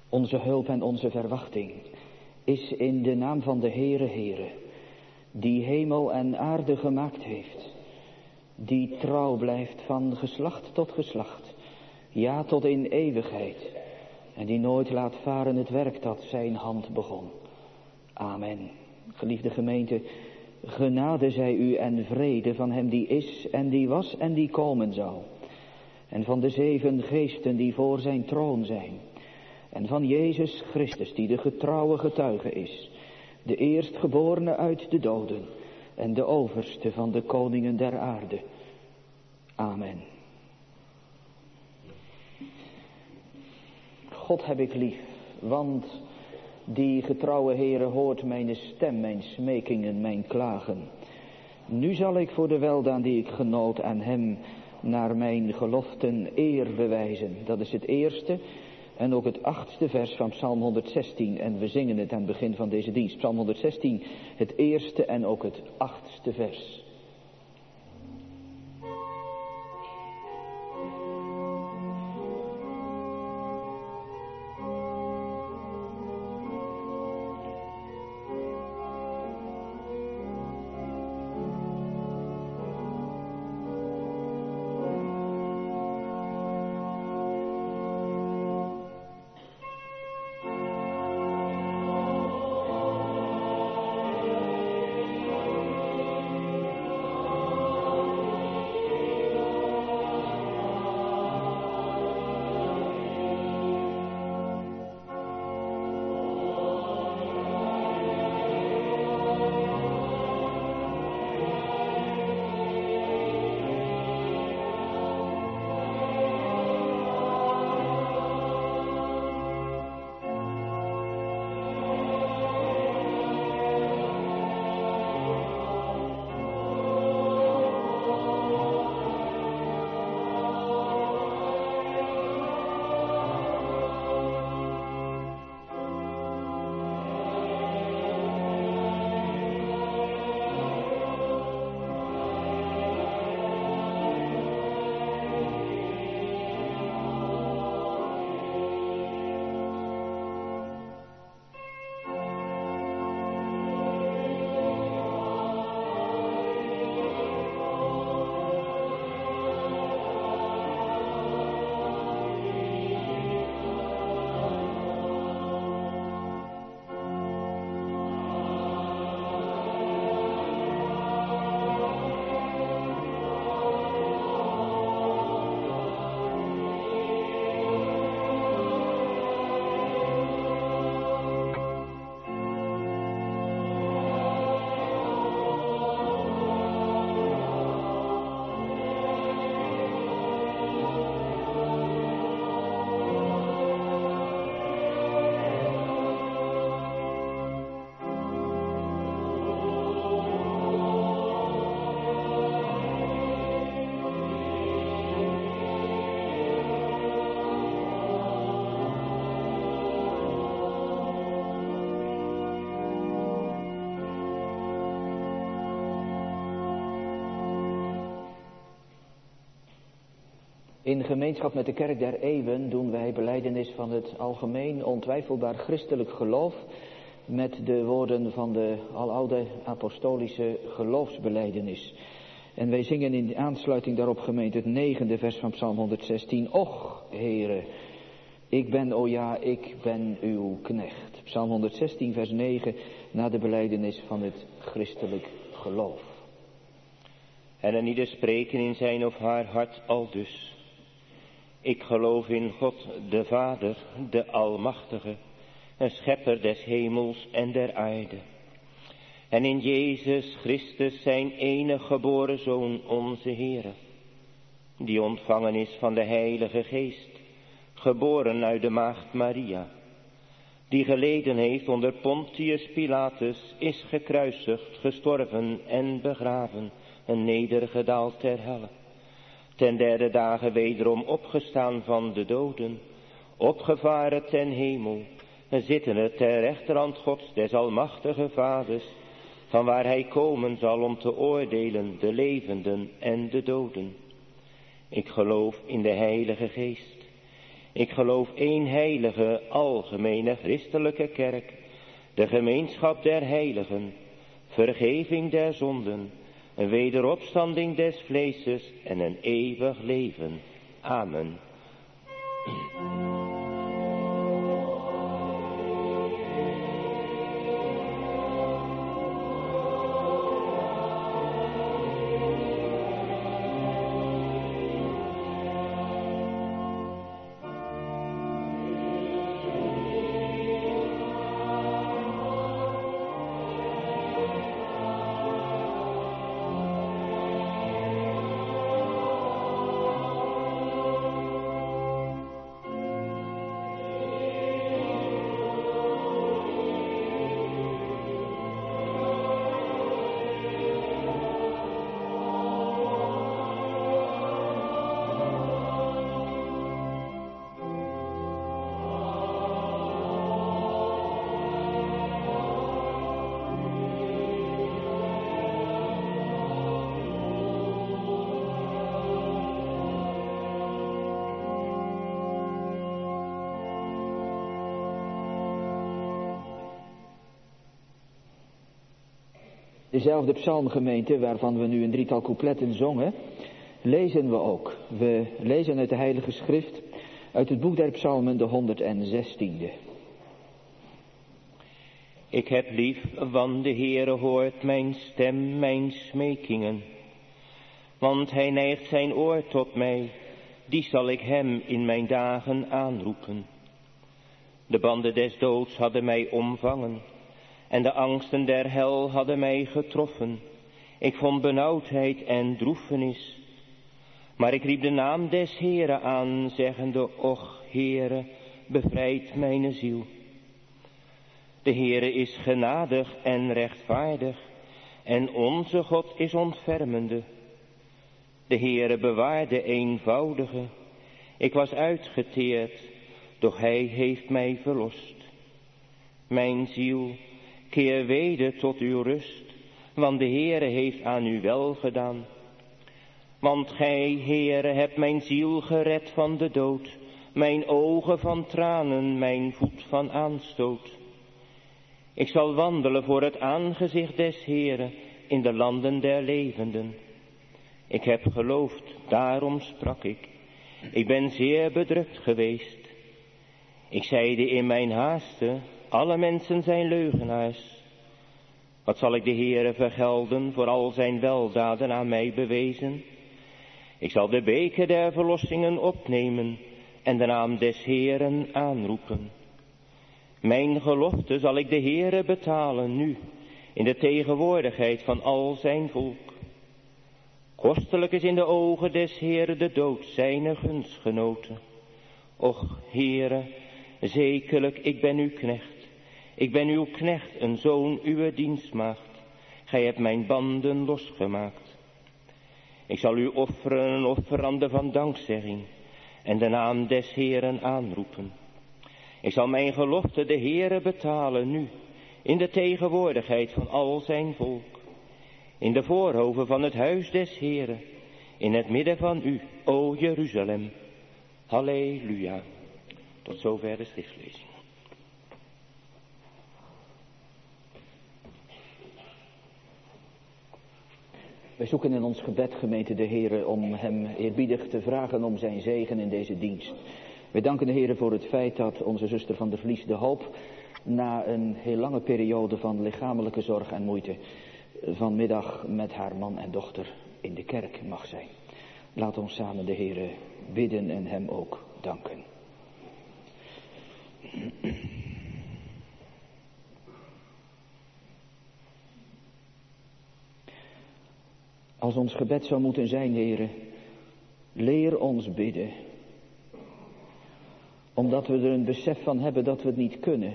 Onze hulp en onze verwachting is in de naam van de Heere, die hemel en aarde gemaakt heeft, die trouw blijft van geslacht tot geslacht, ja tot in eeuwigheid, en die nooit laat varen het werk dat zijn hand begon. Amen. Geliefde gemeente, genade zij u en vrede van hem die is en die was en die komen zal, en van de 7 geesten die voor zijn troon zijn, en van Jezus Christus die de getrouwe getuige is, de eerstgeborene uit de doden en de overste van de koningen der aarde. Amen. God heb ik lief, want die getrouwe Heere hoort mijn stem, mijn smekingen, mijn klagen. Nu zal ik voor de weldaan die ik genoot aan hem naar mijn geloften eer bewijzen. Dat is het eerste en ook het 8e vers van Psalm 116. En we zingen het aan het begin van deze dienst. Psalm 116, het eerste en ook het 8e vers. In gemeenschap met de kerk der eeuwen doen wij belijdenis van het algemeen ontwijfelbaar christelijk geloof met de woorden van de aloude apostolische geloofsbelijdenis. En wij zingen in aansluiting daarop gemeente het 9e vers van Psalm 116. Och, Heere, ik ben, o ja, ik ben uw knecht. Psalm 116 vers 9 na de belijdenis van het christelijk geloof. En een ieder spreken in zijn of haar hart aldus. Ik geloof in God, de Vader, de Almachtige, een schepper des hemels en der aarde. En in Jezus Christus zijn enige geboren Zoon, onze Heere, die ontvangen is van de Heilige Geest, geboren uit de maagd Maria, die geleden heeft onder Pontius Pilatus, is gekruisigd, gestorven en begraven, en nedergedaald ter helle. Ten derde dagen wederom opgestaan van de doden, opgevaren ten hemel, zittende ter rechterhand Gods des almachtige Vaders, van waar hij komen zal om te oordelen de levenden en de doden. Ik geloof in de Heilige Geest, Ik geloof één heilige, algemene christelijke kerk, de gemeenschap der heiligen, vergeving der zonden, een wederopstanding des vleeses en een eeuwig leven. Amen. Dezelfde psalmgemeente waarvan we nu een drietal coupletten zongen, lezen we ook. We lezen uit de Heilige Schrift, uit het boek der psalmen, de 116e. Ik heb lief, want de Heere hoort mijn stem, mijn smekingen. Want hij neigt zijn oor tot mij, die zal ik hem in mijn dagen aanroepen. De banden des doods hadden mij omvangen, en de angsten der hel hadden mij getroffen. Ik vond benauwdheid en droefenis. Maar ik riep de naam des Heere aan, zeggende, och, Heere, bevrijd mijn ziel. De Heere is genadig en rechtvaardig, en onze God is ontfermende. De Heere bewaart de eenvoudige. Ik was uitgeteerd, doch hij heeft mij verlost. Mijn ziel, keer weder tot uw rust, want de Heere heeft aan u wel gedaan. Want gij, Heere, hebt mijn ziel gered van de dood, mijn ogen van tranen, mijn voet van aanstoot. Ik zal wandelen voor het aangezicht des Heere in de landen der levenden. Ik heb geloofd, daarom sprak ik. Ik ben zeer bedrukt geweest. Ik zeide in mijn haaste, alle mensen zijn leugenaars. Wat zal ik de Heere vergelden voor al zijn weldaden aan mij bewezen? Ik zal de beker der verlossingen opnemen en de naam des Heeren aanroepen. Mijn gelofte zal ik de Heere betalen nu, in de tegenwoordigheid van al zijn volk. Kostelijk is in de ogen des Heeren de dood zijner gunstgenoten. Och, Heere, zekerlijk, ik ben uw knecht. Ik ben uw knecht, een zoon uw dienstmaagd. Gij hebt mijn banden losgemaakt. Ik zal u offeren een offerande van dankzegging en de naam des Heeren aanroepen. Ik zal mijn gelofte de Heere betalen nu, in de tegenwoordigheid van al zijn volk. In de voorhoven van het huis des Heeren, in het midden van u, o Jeruzalem. Halleluja. Tot zover de schriftlezing. Wij zoeken in ons gebed, gemeente, de Heere, om hem eerbiedig te vragen om zijn zegen in deze dienst. Wij danken de Heere voor het feit dat onze zuster van der Vlies de Hoop na een heel lange periode van lichamelijke zorg en moeite vanmiddag met haar man en dochter in de kerk mag zijn. Laat ons samen de Heere bidden en hem ook danken. Als ons gebed zou moeten zijn, Heere, leer ons bidden. Omdat we er een besef van hebben dat we het niet kunnen.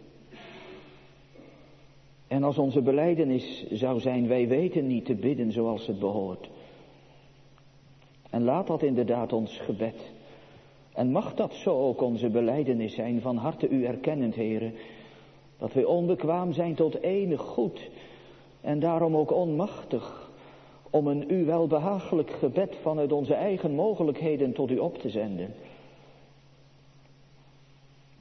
En als onze belijdenis zou zijn, wij weten niet te bidden zoals het behoort. En laat dat inderdaad ons gebed. En mag dat zo ook onze belijdenis zijn, van harte u erkennend, Heere, dat wij onbekwaam zijn tot enig goed en daarom ook onmachtig om een u welbehagelijk gebed vanuit onze eigen mogelijkheden tot u op te zenden.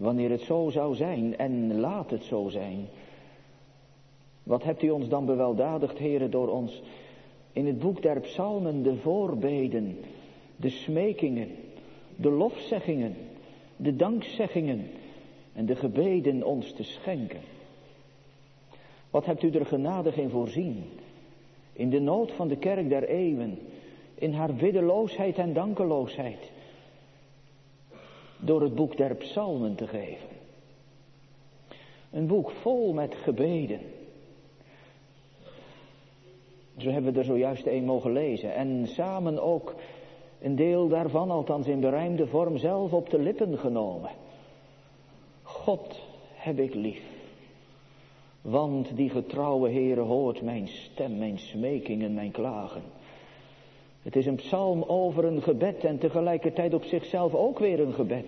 Wanneer het zo zou zijn, en laat het zo zijn. Wat hebt u ons dan beweldadigd, Heere, door ons in het boek der psalmen de voorbeden, de smekingen, de lofzeggingen, de dankzeggingen en de gebeden ons te schenken. Wat hebt u er genadig in voorzien, in de nood van de kerk der eeuwen, in haar biddeloosheid en dankeloosheid, door het boek der psalmen te geven. Een boek vol met gebeden. Zo hebben we er zojuist een mogen lezen en samen ook een deel daarvan, althans in berijmde vorm, zelf op de lippen genomen. God heb ik lief, want die getrouwe Heere hoort mijn stem, mijn smekingen, mijn klagen. Het is een psalm over een gebed en tegelijkertijd op zichzelf ook weer een gebed.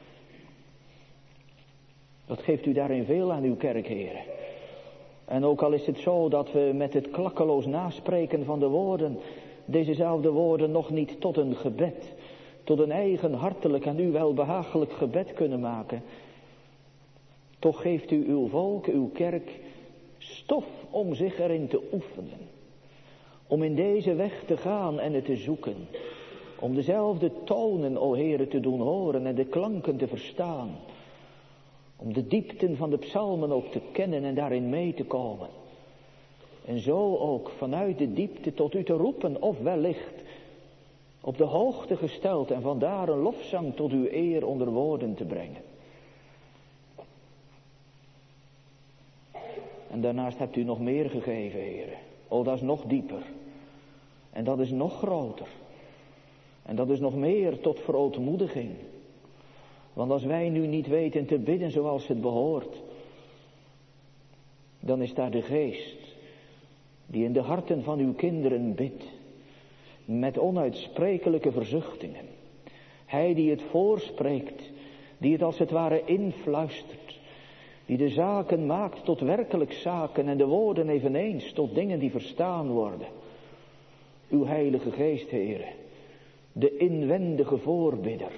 Wat geeft u daarin veel aan uw kerk, Heere? En ook al is het zo dat we met het klakkeloos naspreken van de woorden, dezezelfde woorden nog niet tot een gebed, tot een eigen hartelijk en u welbehagelijk gebed kunnen maken. Toch geeft u uw volk, uw kerk, stof om zich erin te oefenen. Om in deze weg te gaan en het te zoeken. Om dezelfde tonen, o Heere, te doen horen en de klanken te verstaan. Om de diepten van de psalmen ook te kennen en daarin mee te komen. En zo ook vanuit de diepte tot u te roepen, of wellicht op de hoogte gesteld en vandaar een lofzang tot uw eer onder woorden te brengen. En daarnaast hebt u nog meer gegeven, Heere. O, dat is nog dieper. En dat is nog groter. En dat is nog meer tot verootmoediging. Want als wij nu niet weten te bidden zoals het behoort, dan is daar de geest die in de harten van uw kinderen bidt, met onuitsprekelijke verzuchtingen. Hij die het voorspreekt, die het als het ware influistert, die de zaken maakt tot werkelijk zaken en de woorden eveneens tot dingen die verstaan worden. Uw heilige geest, Heere, de inwendige voorbidder.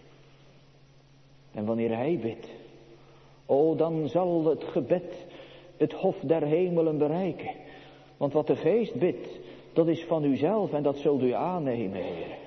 En wanneer hij bidt, o, dan zal het gebed het hof der hemelen bereiken. Want wat de geest bidt, dat is van uzelf en dat zult u aannemen, Heere.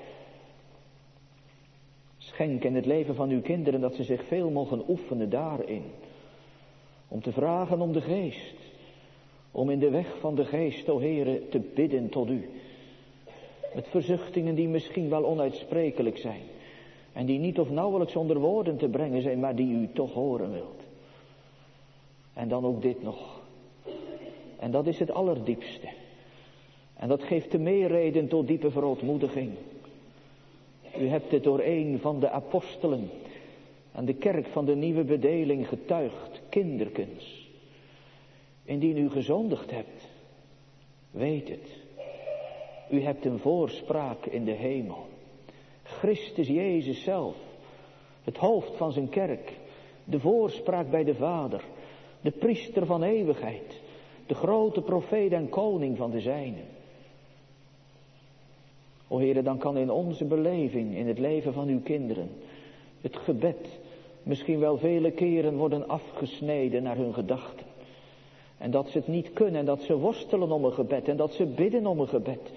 Schenk in het leven van uw kinderen dat ze zich veel mogen oefenen daarin. Om te vragen om de geest. Om in de weg van de geest, o Heere, te bidden tot u. Met verzuchtingen die misschien wel onuitsprekelijk zijn. En die niet of nauwelijks onder woorden te brengen zijn, maar die u toch horen wilt. En dan ook dit nog. En dat is het allerdiepste. En dat geeft te meer reden tot diepe verootmoediging. U hebt het door een van de apostelen aan de kerk van de nieuwe bedeling getuigd, kinderkens. Indien u gezondigd hebt, weet het. U hebt een voorspraak in de hemel. Christus Jezus zelf, het hoofd van zijn kerk, de voorspraak bij de Vader, de priester van eeuwigheid, de grote profeet en koning van de zijnen. O Heere, dan kan in onze beleving, in het leven van uw kinderen, het gebed misschien wel vele keren worden afgesneden naar hun gedachten. En dat ze het niet kunnen en dat ze worstelen om een gebed en dat ze bidden om een gebed.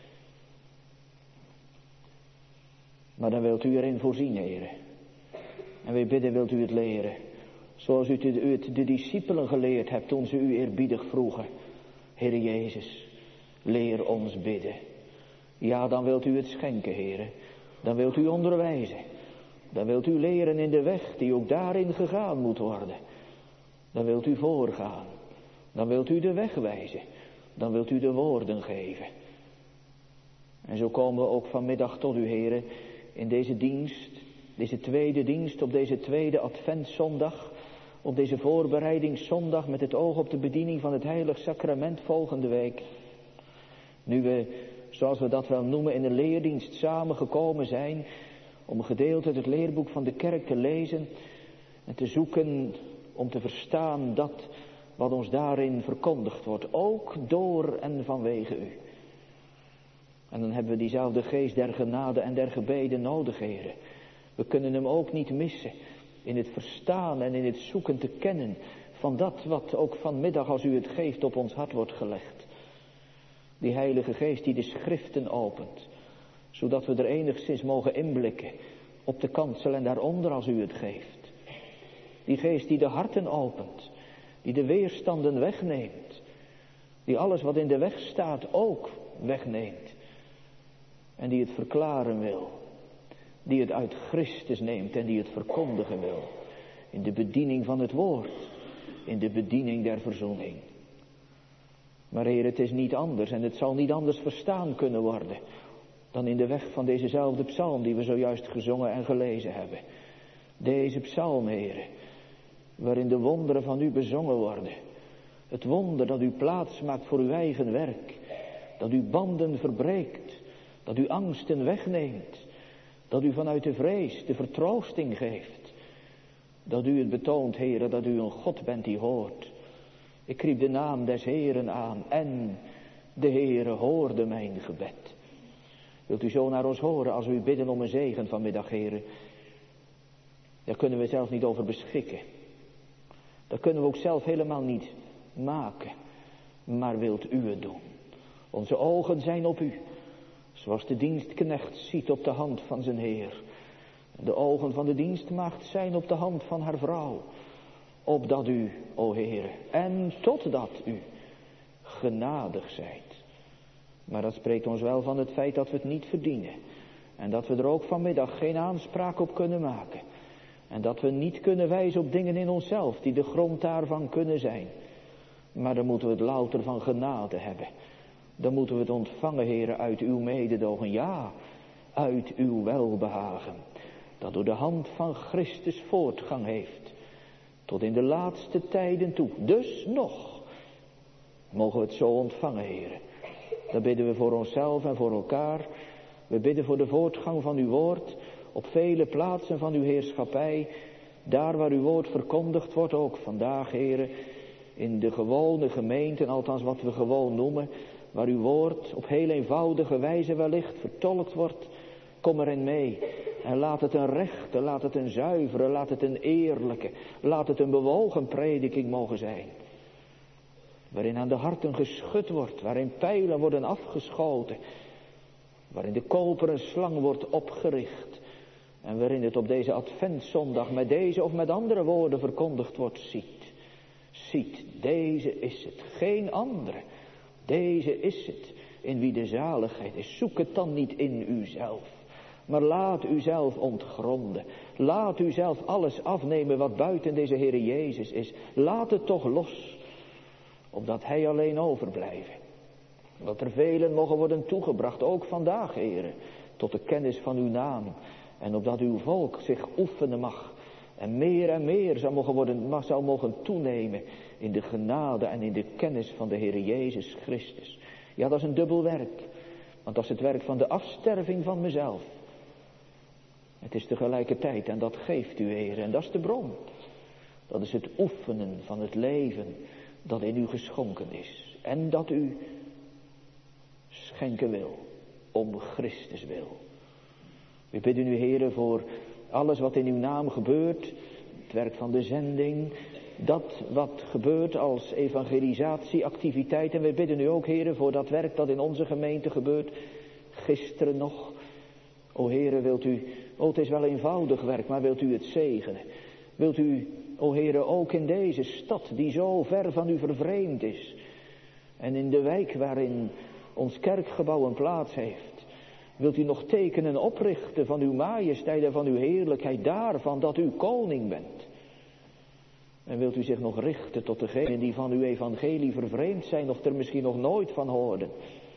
Maar dan wilt u erin voorzien, Heere. En wij bidden, wilt u het leren. Zoals u het de discipelen geleerd hebt toen ze u eerbiedig vroegen. Heere Jezus, leer ons bidden. Ja, dan wilt u het schenken, Heere. Dan wilt u onderwijzen. Dan wilt u leren in de weg die ook daarin gegaan moet worden. Dan wilt u voorgaan. Dan wilt u de weg wijzen. Dan wilt u de woorden geven. En zo komen we ook vanmiddag tot u, Heere, in deze dienst, deze tweede dienst, op deze tweede adventszondag, op deze voorbereidingszondag met het oog op de bediening van het heilig sacrament volgende week. Nu we, zoals we dat wel noemen, in de leerdienst samengekomen zijn om een gedeelte uit het leerboek van de kerk te lezen en te zoeken om te verstaan dat wat ons daarin verkondigd wordt, ook door en vanwege u. En dan hebben we diezelfde geest der genade en der gebeden nodig, Heere. We kunnen hem ook niet missen In het verstaan en in het zoeken te kennen van dat wat ook vanmiddag als u het geeft op ons hart wordt gelegd. Die Heilige Geest die de schriften opent. Zodat we er enigszins mogen inblikken op de kansel en daaronder als u het geeft. Die Geest die de harten opent. Die de weerstanden wegneemt. Die alles wat in de weg staat ook wegneemt. En die het verklaren wil. Die het uit Christus neemt en die het verkondigen wil. In de bediening van het woord. In de bediening der verzoening. Maar Heer, het is niet anders en het zal niet anders verstaan kunnen worden. Dan in de weg van dezezelfde psalm die we zojuist gezongen en gelezen hebben. Deze psalm, Heer. Waarin de wonderen van u bezongen worden. Het wonder dat u plaats maakt voor uw eigen werk. Dat u banden verbreekt. Dat u angsten wegneemt. Dat u vanuit de vrees de vertroosting geeft. Dat u het betoont, Heere, dat u een God bent die hoort. Ik riep de naam des Heeren aan en de Heere hoorde mijn gebed. Wilt u zo naar ons horen als we u bidden om een zegen vanmiddag, Heere? Daar kunnen we zelf niet over beschikken. Dat kunnen we ook zelf helemaal niet maken. Maar wilt u het doen? Onze ogen zijn op u. Zoals de dienstknecht ziet op de hand van zijn Heer. De ogen van de dienstmaagd zijn op de hand van haar vrouw. Opdat u, o Heere, en totdat u genadig zijt. Maar dat spreekt ons wel van het feit dat we het niet verdienen. En dat we er ook vanmiddag geen aanspraak op kunnen maken. En dat we niet kunnen wijzen op dingen in onszelf die de grond daarvan kunnen zijn. Maar dan moeten we het louter van genade hebben. Dan moeten we het ontvangen, Heere, uit uw mededogen. Ja, uit uw welbehagen. Dat door de hand van Christus voortgang heeft. Tot in de laatste tijden toe. Dus nog mogen we het zo ontvangen, Heere. Dan bidden we voor onszelf en voor elkaar. We bidden voor de voortgang van uw woord. Op vele plaatsen van uw heerschappij. Daar waar uw woord verkondigd wordt, ook vandaag, Heere. In de gewone gemeenten, althans wat we gewoon noemen. Waar uw woord op heel eenvoudige wijze wellicht vertolkt wordt. Kom erin mee. En laat het een rechte, laat het een zuivere, laat het een eerlijke, laat het een bewogen prediking mogen zijn. Waarin aan de harten geschud wordt, waarin pijlen worden afgeschoten. Waarin de koperen slang wordt opgericht. En waarin het op deze adventszondag met deze of met andere woorden verkondigd wordt. Ziet, deze is het, geen andere. Deze is het, in wie de zaligheid is. Zoek het dan niet in uzelf. Maar laat uzelf ontgronden. Laat uzelf alles afnemen wat buiten deze Heere Jezus is. Laat het toch los. Opdat hij alleen overblijven. Dat er velen mogen worden toegebracht, ook vandaag, Heere. Tot de kennis van uw naam. En opdat uw volk zich oefenen mag. En meer zou mogen toenemen. In de genade en in de kennis van de Heere Jezus Christus. Ja, dat is een dubbel werk. Want dat is het werk van de afsterving van mezelf. Het is tegelijkertijd, en dat geeft u, Heer, en dat is de bron. Dat is het oefenen van het leven dat in u geschonken is. En dat u schenken wil, om Christus wil. We bidden u, Heer, voor alles wat in uw naam gebeurt. Het werk van de zending. Dat wat gebeurt als evangelisatieactiviteit. En we bidden u ook, Heer, voor dat werk dat in onze gemeente gebeurt. Gisteren nog. O Heere, wilt u, het is wel eenvoudig werk, maar wilt u het zegenen? Wilt u, o Heere, ook in deze stad die zo ver van u vervreemd is. En in de wijk waarin ons kerkgebouw een plaats heeft. Wilt u nog tekenen oprichten van uw majesteit en van uw heerlijkheid daarvan dat u koning bent? En wilt u zich nog richten tot degenen die van uw evangelie vervreemd zijn of er misschien nog nooit van hoorden?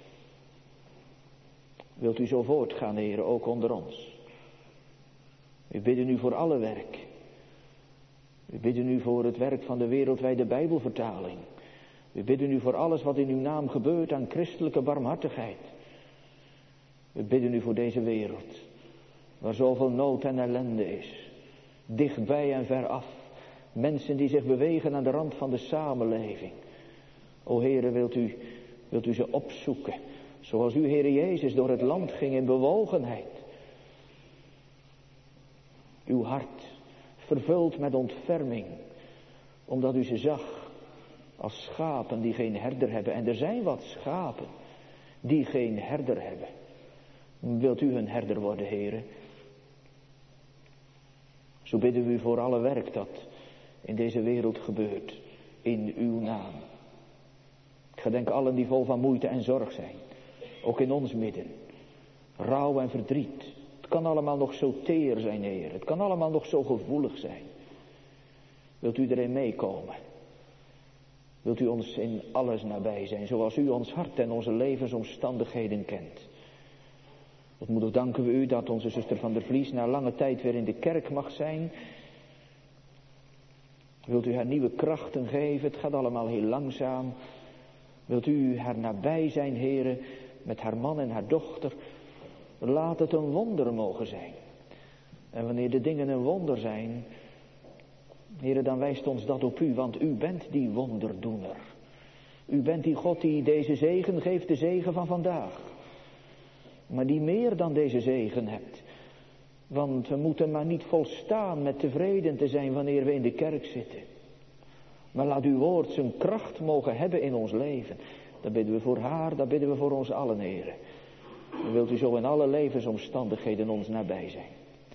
Wilt u zo voortgaan, Heer, ook onder ons? We bidden u voor alle werk. We bidden u voor het werk van de wereldwijde Bijbelvertaling. We bidden u voor alles wat in uw naam gebeurt aan christelijke barmhartigheid. We bidden u voor deze wereld, waar zoveel nood en ellende is. Dichtbij en ver af. Mensen die zich bewegen aan de rand van de samenleving. O Heere, wilt u ze opzoeken. Zoals u, Heere Jezus, door het land ging in bewogenheid. Uw hart vervuld met ontferming, omdat u ze zag als schapen die geen herder hebben. En er zijn wat schapen die geen herder hebben. Wilt u hun herder worden, Heere? Zo bidden we u voor alle werk dat in deze wereld gebeurt, in uw naam. Ik gedenk allen die vol van moeite en zorg zijn, ook in ons midden. Rouw en verdriet. Het kan allemaal nog zo teer zijn, Heer. Het kan allemaal nog zo gevoelig zijn. Wilt u erin meekomen? Wilt u ons in alles nabij zijn, zoals u ons hart en onze levensomstandigheden kent? Ontmoedig danken we u dat onze zuster Van der Vlies na lange tijd weer in de kerk mag zijn. Wilt u haar nieuwe krachten geven? Het gaat allemaal heel langzaam. Wilt u haar nabij zijn, Heere, met haar man en haar dochter? Laat het een wonder mogen zijn. En wanneer de dingen een wonder zijn, Heere, dan wijst ons dat op u, want u bent die wonderdoener. U bent die God die deze zegen geeft, de zegen van vandaag. Maar die meer dan deze zegen hebt. Want we moeten maar niet volstaan met tevreden te zijn wanneer we in de kerk zitten. Maar laat uw woord zijn kracht mogen hebben in ons leven. Dat bidden we voor haar, dat bidden we voor ons allen, Heere. En wilt u zo in alle levensomstandigheden ons nabij zijn.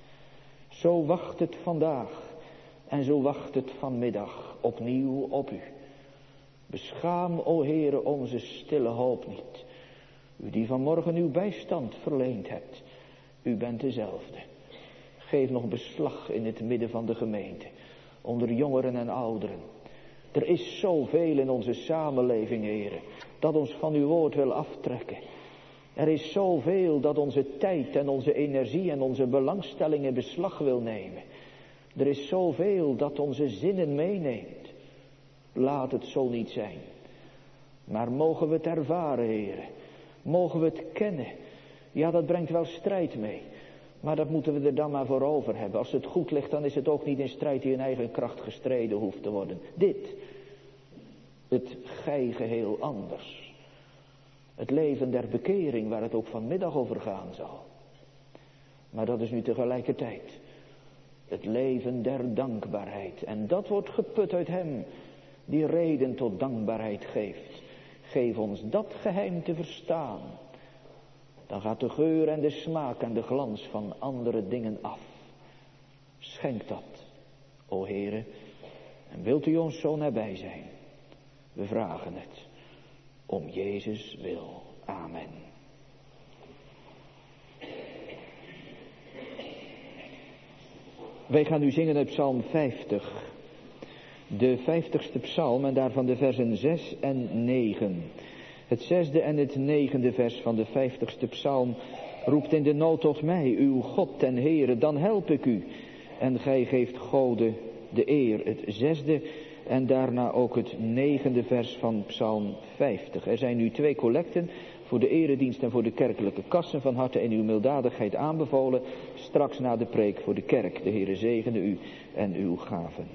Zo wacht het vandaag en zo wacht het vanmiddag opnieuw op u. Beschaam, o Heere, onze stille hoop niet. U die vanmorgen uw bijstand verleend hebt. U bent dezelfde. Geef nog beslag in het midden van de gemeente. Onder jongeren en ouderen. Er is zoveel in onze samenleving, Heere, dat ons van uw woord wil aftrekken. Er is zoveel dat onze tijd en onze energie en onze belangstelling in beslag wil nemen. Er is zoveel dat onze zinnen meeneemt. Laat het zo niet zijn. Maar mogen we het ervaren, Heere. Mogen we het kennen. Ja, dat brengt wel strijd mee. Maar dat moeten we er dan maar voor over hebben. Als het goed ligt, dan is het ook niet in strijd die in eigen kracht gestreden hoeft te worden. Dit, het gij geheel anders. Het leven der bekering, waar het ook vanmiddag over gaan zal. Maar dat is nu tegelijkertijd het leven der dankbaarheid. En dat wordt geput uit hem die reden tot dankbaarheid geeft. Geef ons dat geheim te verstaan. Dan gaat de geur en de smaak en de glans van andere dingen af. Schenk dat, o Heere, en wilt u ons zo nabij zijn? We vragen het, om Jezus wil. Amen. Wij gaan nu zingen uit Psalm 50. De 50ste psalm en daarvan de versen 6 en 9. Het 6e en het 9e vers van de 50ste psalm roept in de nood tot mij, uw God en Heere, dan help ik u. En gij geeft Gode de eer. Het 6e en daarna ook het 9e vers van psalm 50. Er zijn nu 2 collecten voor de eredienst en voor de kerkelijke kassen, van harte in uw milddadigheid aanbevolen. Straks na de preek voor de kerk. De Heere zegene u en uw gaven.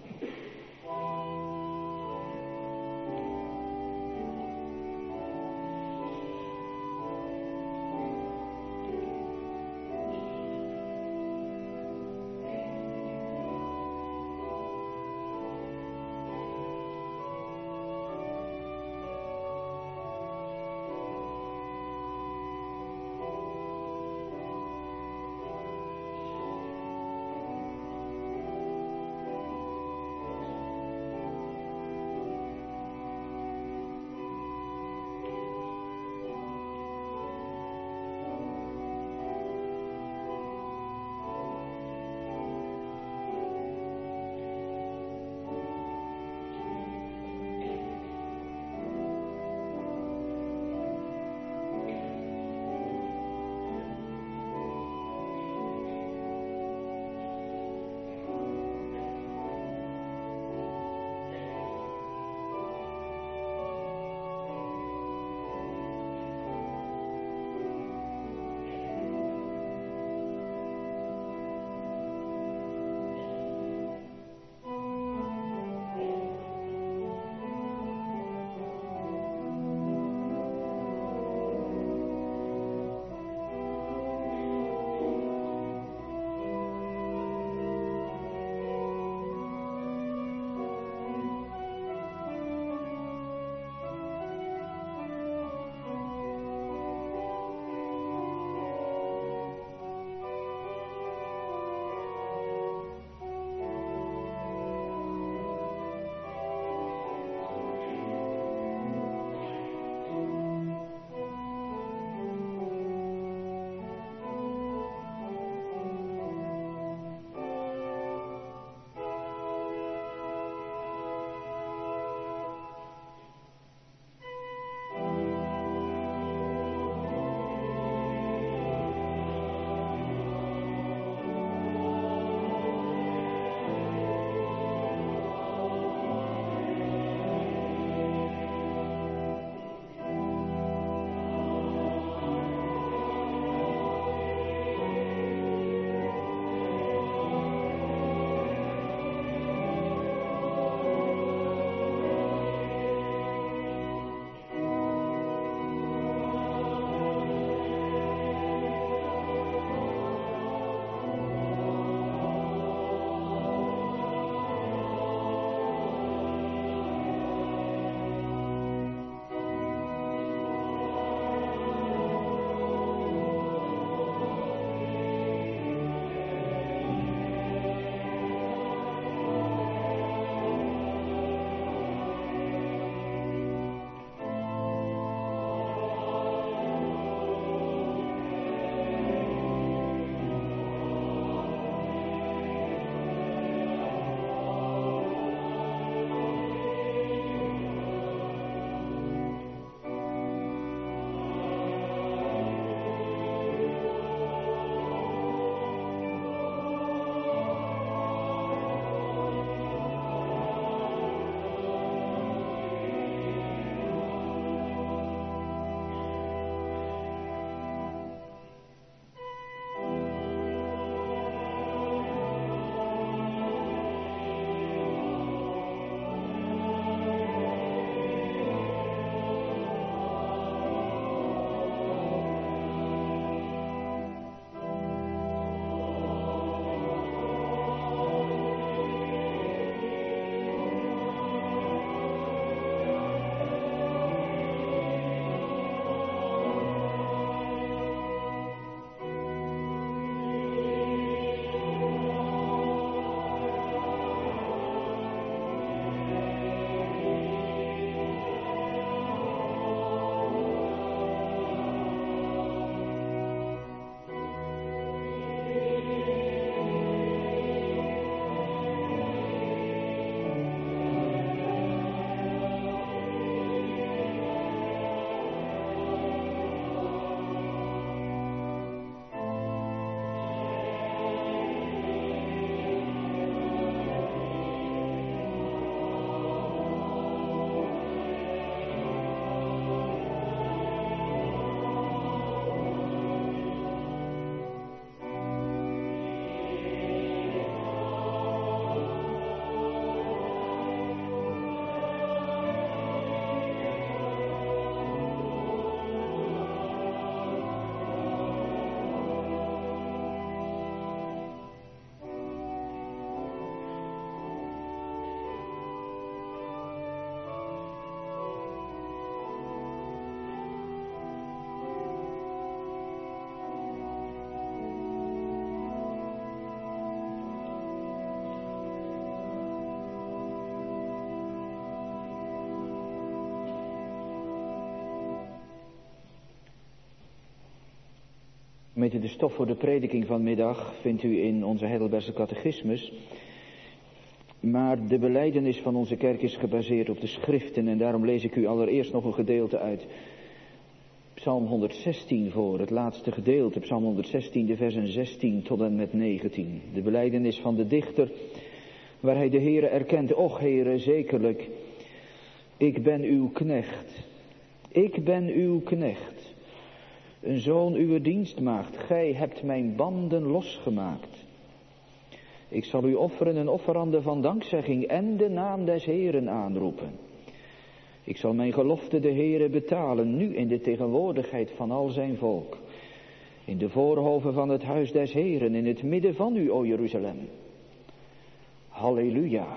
De stof voor de prediking vanmiddag vindt u in onze Heidelbergse catechismus. Maar de belijdenis van onze kerk is gebaseerd op de schriften. En daarom lees ik u allereerst nog een gedeelte uit Psalm 116 voor. Het laatste gedeelte, Psalm 116, de versen 16 tot en met 19. De belijdenis van de dichter, waar hij de Heere erkent. Och Heere, zekerlijk, ik ben uw knecht. Ik ben uw knecht. Een zoon uw dienstmaagd, gij hebt mijn banden losgemaakt. Ik zal u offeren een offerande van dankzegging en de naam des Heeren aanroepen. Ik zal mijn gelofte de Heere betalen, nu in de tegenwoordigheid van al zijn volk. In de voorhoven van het huis des Heeren, in het midden van u, o Jeruzalem. Halleluja.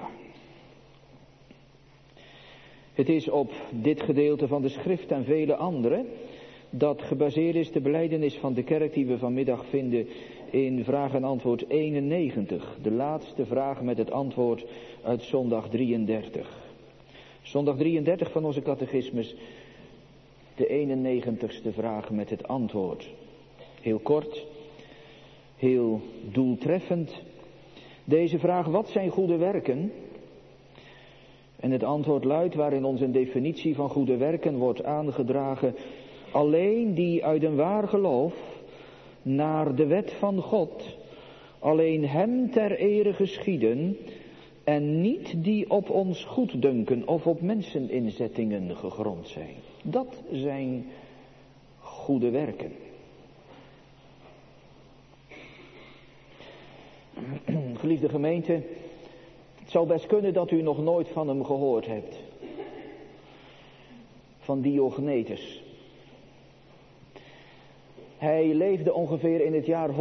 Het is op dit gedeelte van de schrift en vele andere dat gebaseerd is de belijdenis van de kerk die we vanmiddag vinden in vraag en antwoord 91. De laatste vraag met het antwoord uit zondag 33. Zondag 33 van onze catechismus, de 91ste vraag met het antwoord. Heel kort, heel doeltreffend. Deze vraag, wat zijn goede werken? En het antwoord luidt, waarin ons een definitie van goede werken wordt aangedragen. Alleen die uit een waar geloof naar de wet van God, alleen hem ter ere geschieden en niet die op ons goeddunken of op menseninzettingen gegrond zijn. Dat zijn goede werken. Geliefde gemeente, het zou best kunnen dat u nog nooit van hem gehoord hebt. Van Diogenetus. Hij leefde ongeveer in het jaar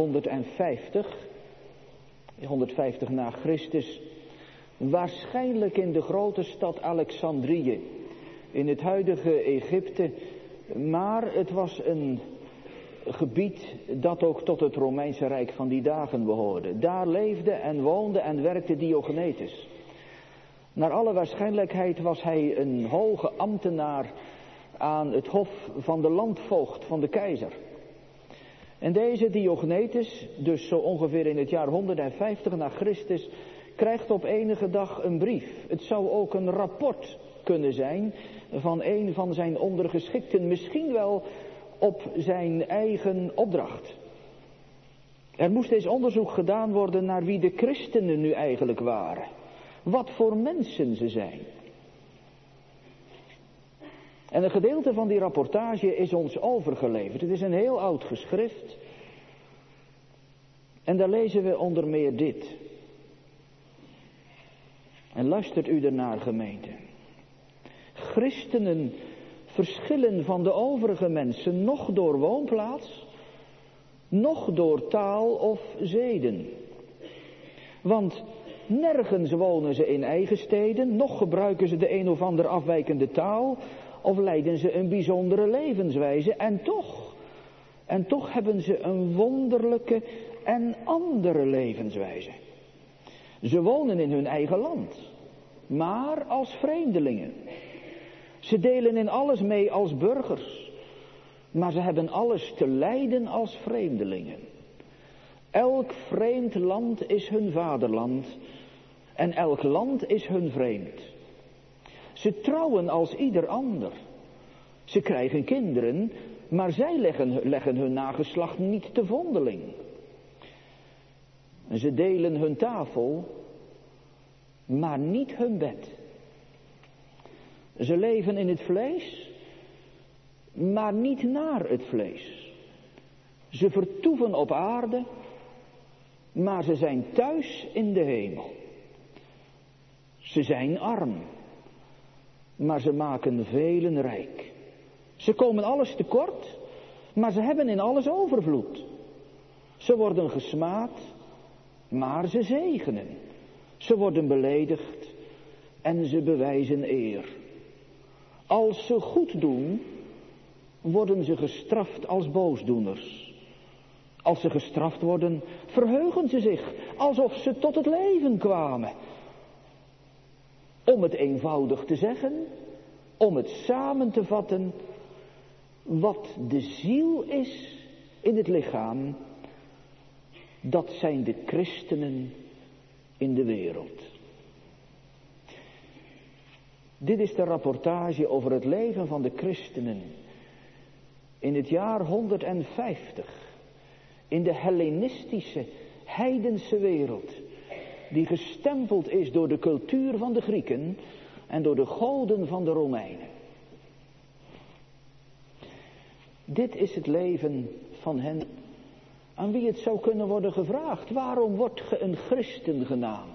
150 na Christus, waarschijnlijk in de grote stad Alexandrië, in het huidige Egypte, maar het was een gebied dat ook tot het Romeinse Rijk van die dagen behoorde. Daar leefde en woonde en werkte Diogenetus. Naar alle waarschijnlijkheid was hij een hoge ambtenaar aan het hof van de landvoogd van de keizer. En deze Diogenetus, dus zo ongeveer in het jaar 150 na Christus, krijgt op enige dag een brief. Het zou ook een rapport kunnen zijn van een van zijn ondergeschikten, misschien wel op zijn eigen opdracht. Er moest eens onderzoek gedaan worden naar wie de christenen nu eigenlijk waren. Wat voor mensen ze zijn. En een gedeelte van die rapportage is ons overgeleverd. Het is een heel oud geschrift. En daar lezen we onder meer dit. En luistert u ernaar, gemeente. Christenen verschillen van de overige mensen nog door woonplaats, nog door taal of zeden. Want nergens wonen ze in eigen steden, noch gebruiken ze de een of ander afwijkende taal, of leiden ze een bijzondere levenswijze. En toch hebben ze een wonderlijke en andere levenswijze. Ze wonen in hun eigen land, maar als vreemdelingen. Ze delen in alles mee als burgers, maar ze hebben alles te lijden als vreemdelingen. Elk vreemd land is hun vaderland en elk land is hun vreemd. Ze trouwen als ieder ander. Ze krijgen kinderen, maar zij leggen hun nageslacht niet te vondeling. Ze delen hun tafel, maar niet hun bed. Ze leven in het vlees, maar niet naar het vlees. Ze vertoeven op aarde, maar ze zijn thuis in de hemel. Ze zijn arm, maar ze maken velen rijk. Ze komen alles tekort, maar ze hebben in alles overvloed. Ze worden gesmaad, maar ze zegenen. Ze worden beledigd en ze bewijzen eer. Als ze goed doen, worden ze gestraft als boosdoeners. Als ze gestraft worden, verheugen ze zich alsof ze tot het leven kwamen. Om het eenvoudig te zeggen, om het samen te vatten, wat de ziel is, in het lichaam, dat zijn de christenen in de wereld. Dit is de rapportage over het leven van de christenen in het jaar 150, in de Hellenistische, heidense wereld, die gestempeld is door de cultuur van de Grieken en door de goden van de Romeinen. Dit is het leven van hen aan wie het zou kunnen worden gevraagd: waarom wordt ge een christen genaamd?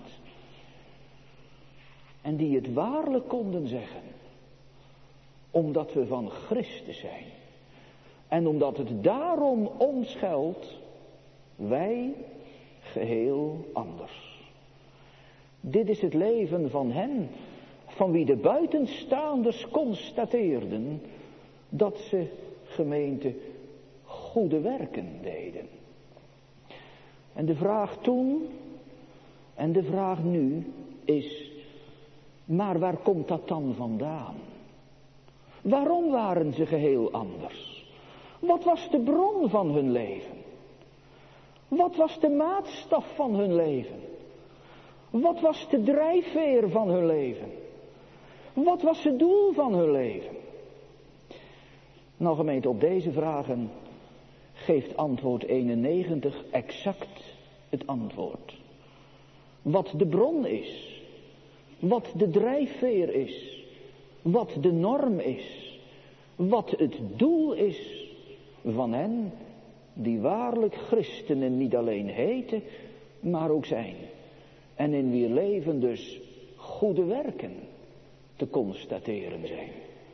En die het waarlijk konden zeggen: omdat we van Christus zijn. En omdat het daarom ons geldt, wij geheel anders. Dit is het leven van hen, van wie de buitenstaanders constateerden dat ze, gemeente, goede werken deden. En de vraag toen en de vraag nu is: maar waar komt dat dan vandaan? Waarom waren ze geheel anders? Wat was de bron van hun leven? Wat was de maatstaf van hun leven? Wat was de drijfveer van hun leven? Wat was het doel van hun leven? Nou, gemeente, op deze vragen geeft antwoord 91 exact het antwoord. Wat de bron is, wat de drijfveer is, wat de norm is, wat het doel is van hen die waarlijk christenen niet alleen heten, maar ook zijn. En in wier leven dus goede werken te constateren zijn.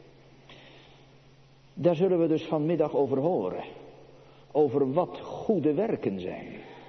Daar zullen we dus vanmiddag over horen. Over wat goede werken zijn.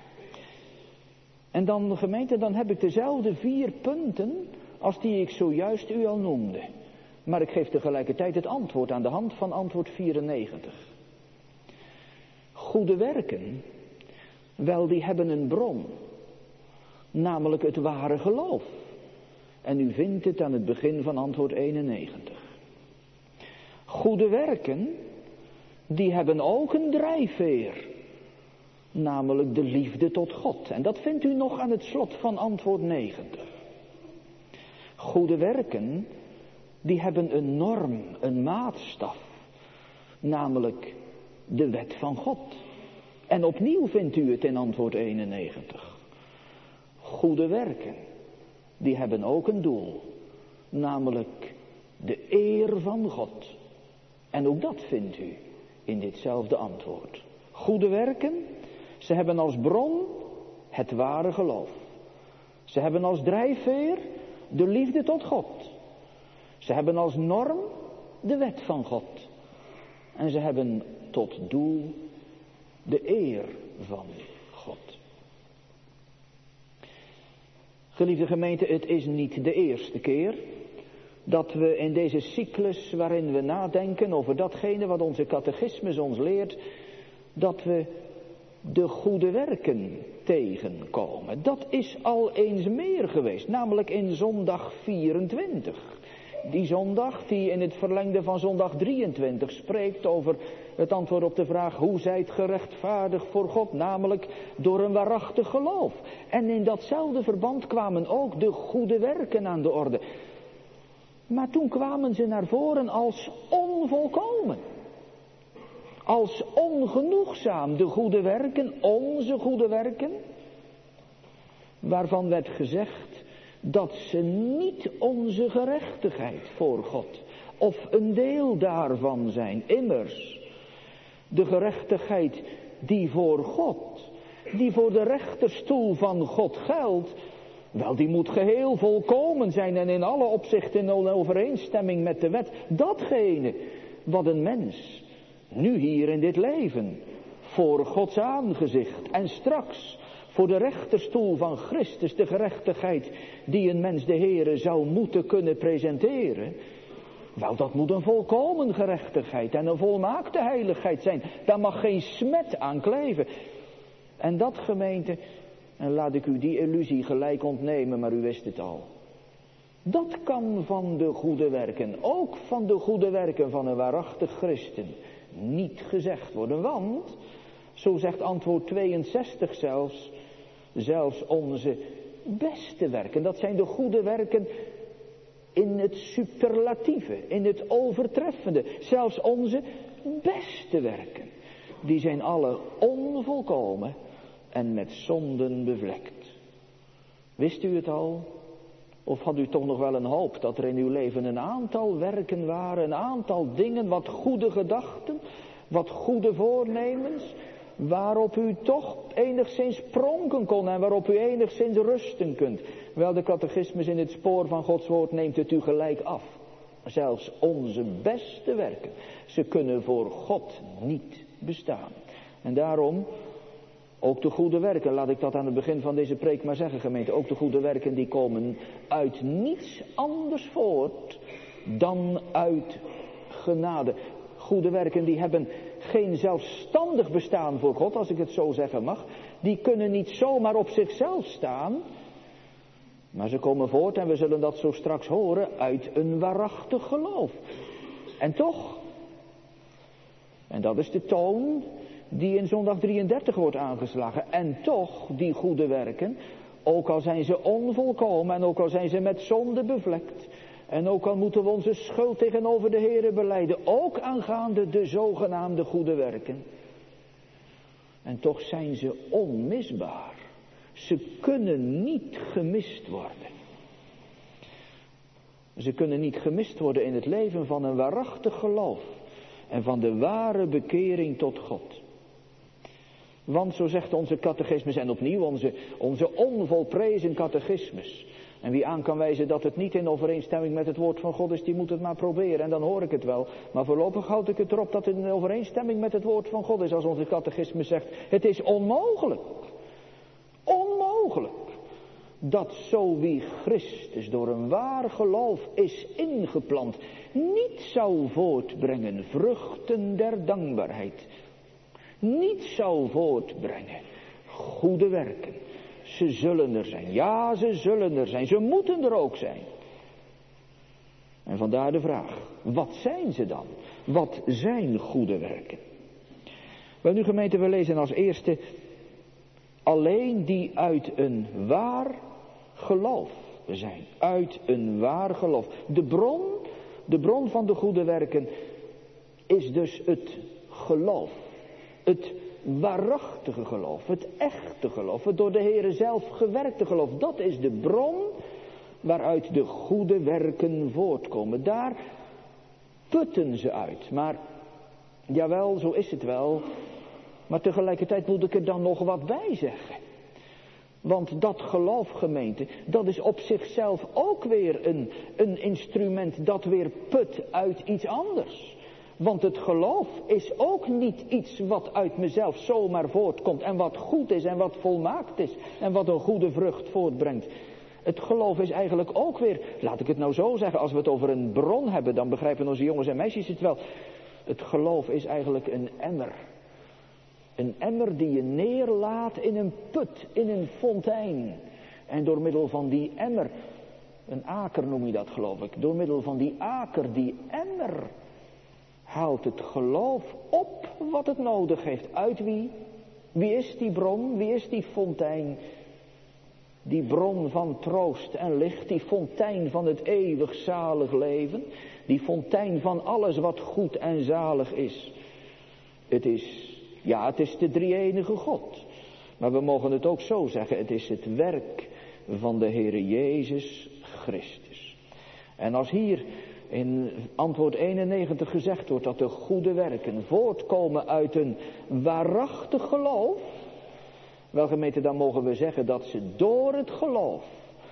En dan, gemeente, dan heb ik dezelfde 4 punten als die ik zojuist u al noemde. Maar ik geef tegelijkertijd het antwoord aan de hand van antwoord 94. Goede werken, wel, die hebben een bron. Namelijk het ware geloof. En u vindt het aan het begin van antwoord 91. Goede werken, die hebben ook een drijfveer. Namelijk de liefde tot God. En dat vindt u nog aan het slot van antwoord 90. Goede werken, die hebben een norm, een maatstaf. Namelijk de wet van God. En opnieuw vindt u het in antwoord 91. Goede werken, die hebben ook een doel. Namelijk de eer van God. En ook dat vindt u in ditzelfde antwoord. Goede werken, ze hebben als bron het ware geloof. Ze hebben als drijfveer de liefde tot God. Ze hebben als norm de wet van God. En ze hebben tot doel de eer van God. Geliefde gemeente, het is niet de eerste keer dat we in deze cyclus waarin we nadenken over datgene wat onze catechismus ons leert, dat we de goede werken tegenkomen. Dat is al eens meer geweest, namelijk in zondag 24. Die zondag die in het verlengde van zondag 23 spreekt over het antwoord op de vraag: hoe zijt gerechtvaardigd voor God? Namelijk door een waarachtig geloof. En in datzelfde verband kwamen ook de goede werken aan de orde. Maar toen kwamen ze naar voren als onvolkomen. Als ongenoegzaam, de goede werken, onze goede werken. Waarvan werd gezegd dat ze niet onze gerechtigheid voor God of een deel daarvan zijn. Immers, de gerechtigheid die voor God, die voor de rechterstoel van God geldt, wel, die moet geheel volkomen zijn en in alle opzichten in overeenstemming met de wet. Datgene wat een mens nu hier in dit leven voor Gods aangezicht en straks voor de rechterstoel van Christus, de gerechtigheid die een mens de Heere zou moeten kunnen presenteren. Wel, dat moet een volkomen gerechtigheid en een volmaakte heiligheid zijn. Daar mag geen smet aan kleven. En dat, gemeente, en laat ik u die illusie gelijk ontnemen, maar u wist het al. Dat kan van de goede werken, ook van de goede werken van een waarachtig christen, niet gezegd worden. Want Zo zegt antwoord 62 zelfs onze beste werken. Dat zijn de goede werken in het superlatieve, in het overtreffende. Zelfs onze beste werken. Die zijn alle onvolkomen en met zonden bevlekt. Wist u het al? Of had u toch nog wel een hoop dat er in uw leven een aantal werken waren, een aantal dingen, wat goede gedachten, wat goede voornemens, waarop u toch enigszins pronken kon en waarop u enigszins rusten kunt. Wel, de catechismus in het spoor van Gods woord neemt het u gelijk af. Zelfs onze beste werken, ze kunnen voor God niet bestaan. En daarom, ook de goede werken, laat ik dat aan het begin van deze preek maar zeggen, gemeente. Ook de goede werken die komen uit niets anders voort dan uit genade. Goede werken die hebben geen zelfstandig bestaan voor God, als ik het zo zeggen mag. Die kunnen niet zomaar op zichzelf staan. Maar ze komen voort, en we zullen dat zo straks horen, uit een waarachtig geloof. En toch, en dat is de toon die in zondag 33 wordt aangeslagen. En toch, die goede werken, ook al zijn ze onvolkomen en ook al zijn ze met zonde bevlekt. En ook al moeten we onze schuld tegenover de Heere belijden, ook aangaande de zogenaamde goede werken. En toch zijn ze onmisbaar. Ze kunnen niet gemist worden. Ze kunnen niet gemist worden in het leven van een waarachtig geloof en van de ware bekering tot God. Want zo zegt onze catechismus, en opnieuw onze onvolprezen catechismus. En wie aan kan wijzen dat het niet in overeenstemming met het woord van God is, die moet het maar proberen en dan hoor ik het wel. Maar voorlopig houd ik het erop dat het in overeenstemming met het woord van God is, als onze catechismus zegt. Het is onmogelijk. Onmogelijk. Dat zo wie Christus door een waar geloof is ingeplant, niet zou voortbrengen vruchten der dankbaarheid. Niet zou voortbrengen goede werken. Ze zullen er zijn. Ja, ze zullen er zijn. Ze moeten er ook zijn. En vandaar de vraag. Wat zijn ze dan? Wat zijn goede werken? Wel nu gemeente, we lezen als eerste. Alleen die uit een waar geloof zijn. Uit een waar geloof. De bron van de goede werken is dus het geloof. Het waarachtige geloof, het echte geloof, het door de Heere zelf gewerkte geloof. Dat is de bron waaruit de goede werken voortkomen. Daar putten ze uit. Maar, jawel, zo is het wel. Maar tegelijkertijd moet ik er dan nog wat bij zeggen. Want dat geloof, gemeente, dat is op zichzelf ook weer een instrument dat weer put uit iets anders. Want het geloof is ook niet iets wat uit mezelf zomaar voortkomt en wat goed is en wat volmaakt is en wat een goede vrucht voortbrengt. Het geloof is eigenlijk ook weer, laat ik het nou zo zeggen, als we het over een bron hebben, dan begrijpen onze jongens en meisjes het wel. Het geloof is eigenlijk een emmer. Een emmer die je neerlaat in een put, in een fontein. En door middel van die emmer, een aker noem je dat geloof ik, door middel van die aker, die emmer, haalt het geloof op wat het nodig heeft. Uit wie? Wie is die bron? Wie is die fontein? Die bron van troost en licht. Die fontein van het eeuwig zalig leven. Die fontein van alles wat goed en zalig is. Het is de drie-enige God. Maar we mogen het ook zo zeggen. Het is het werk van de Heere Jezus Christus. En als hier in antwoord 91 gezegd wordt dat de goede werken voortkomen uit een waarachtig geloof. Wel gemeente, dan mogen we zeggen dat ze door het geloof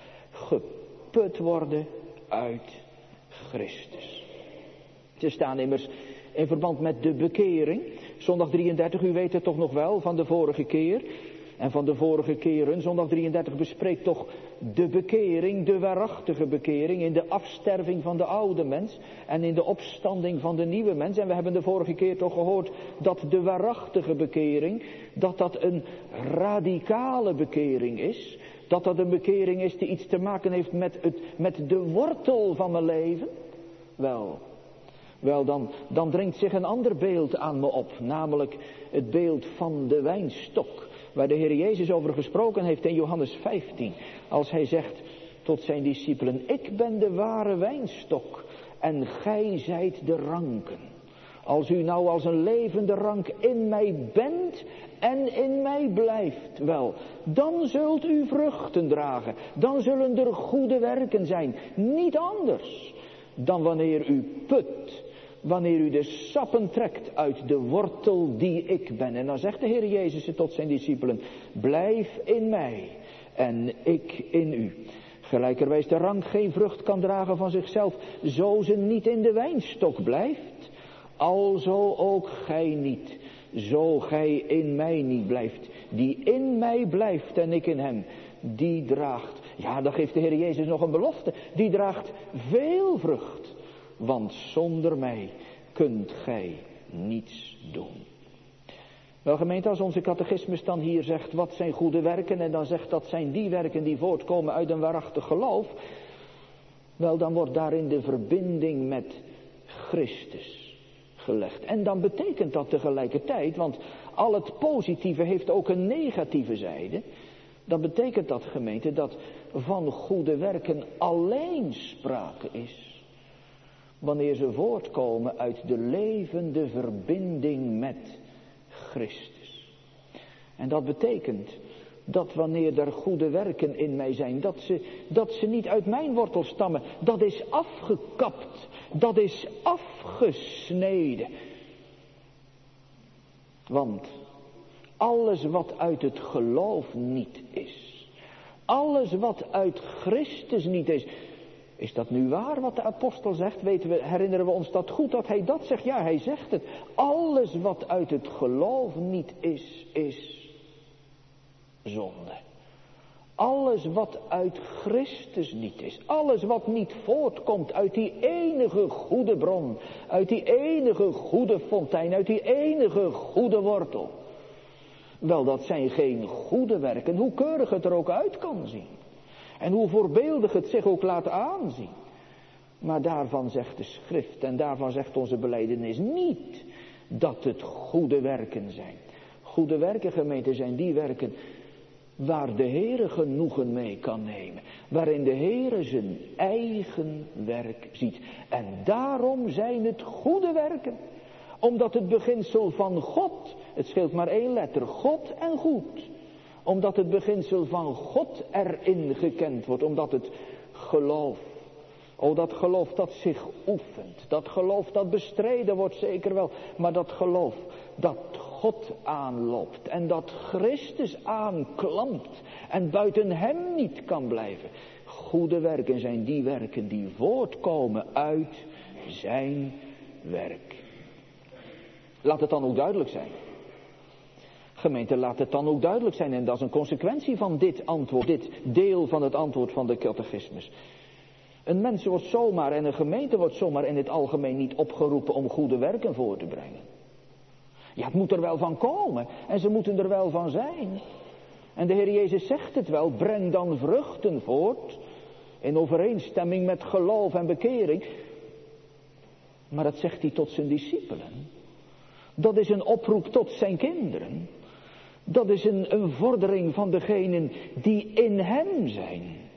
geput worden uit Christus. Ze staan immers in verband met de bekering. Zondag 33, u weet het toch nog wel van de vorige keer. En van de vorige keren, zondag 33 bespreekt toch de bekering, de waarachtige bekering, in de afsterving van de oude mens en in de opstanding van de nieuwe mens. En we hebben de vorige keer toch gehoord dat de waarachtige bekering, dat radicale bekering is. Dat een bekering is die iets te maken heeft met de wortel van mijn leven. Wel, Wel, dan dringt zich een ander beeld aan me op, namelijk het beeld van de wijnstok, waar de Heer Jezus over gesproken heeft in Johannes 15, als hij zegt tot zijn discipelen: ik ben de ware wijnstok en gij zijt de ranken. Als u nou als een levende rank in mij bent en in mij blijft, wel, dan zult u vruchten dragen. Dan zullen er goede werken zijn. Niet anders dan wanneer u put, wanneer u de sappen trekt uit de wortel die ik ben. En dan zegt de Heer Jezus tot zijn discipelen: blijf in mij en ik in u. Gelijkerwijs de rank geen vrucht kan dragen van zichzelf, zo ze niet in de wijnstok blijft, alzo ook gij niet, zo gij in mij niet blijft. Die in mij blijft en ik in hem, die draagt, ja, dan geeft de Heer Jezus nog een belofte, die draagt veel vrucht, want zonder mij kunt gij niets doen. Wel gemeente, als onze catechismus dan hier zegt wat zijn goede werken, en dan zegt dat zijn die werken die voortkomen uit een waarachtig geloof, wel, dan wordt daarin de verbinding met Christus gelegd. En dan betekent dat tegelijkertijd, want al het positieve heeft ook een negatieve zijde, dan betekent dat, gemeente, dat van goede werken alleen sprake is wanneer ze voortkomen uit de levende verbinding met Christus. En dat betekent dat wanneer er goede werken in mij zijn, dat ze niet uit mijn wortel stammen. Dat is afgekapt, dat is afgesneden. Want alles wat uit het geloof niet is, alles wat uit Christus niet is. Is dat nu waar wat de apostel zegt? Herinneren we ons dat goed dat hij dat zegt? Ja, hij zegt het. Alles wat uit het geloof niet is, is zonde. Alles wat uit Christus niet is. Alles wat niet voortkomt uit die enige goede bron. Uit die enige goede fontein. Uit die enige goede wortel. Wel, dat zijn geen goede werken, hoe keurig het er ook uit kan zien. En hoe voorbeeldig het zich ook laat aanzien. Maar daarvan zegt de schrift en daarvan zegt onze belijdenis niet dat het goede werken zijn. Goede werken, gemeente, zijn die werken waar de Heere genoegen mee kan nemen. Waarin de Heere zijn eigen werk ziet. En daarom zijn het goede werken. Omdat het beginsel van God, het scheelt maar één letter, God en goed. Omdat het beginsel van God erin gekend wordt. Omdat het geloof, dat geloof dat zich oefent. Dat geloof dat bestreden wordt zeker wel. Maar dat geloof dat God aanloopt. En dat Christus aanklampt. En buiten hem niet kan blijven. Goede werken zijn die werken die voortkomen uit zijn werk. Laat het dan ook duidelijk zijn. Gemeente, laat het dan ook duidelijk zijn. En dat is een consequentie van dit antwoord, dit deel van het antwoord van de catechismus. Een mens wordt zomaar en een gemeente wordt zomaar in het algemeen niet opgeroepen om goede werken voor te brengen. Ja, het moet er wel van komen en ze moeten er wel van zijn. En de Heer Jezus zegt het wel, breng dan vruchten voort in overeenstemming met geloof en bekering. Maar dat zegt hij tot zijn discipelen. Dat is een oproep tot zijn kinderen. Dat is een vordering van degenen die in hem zijn.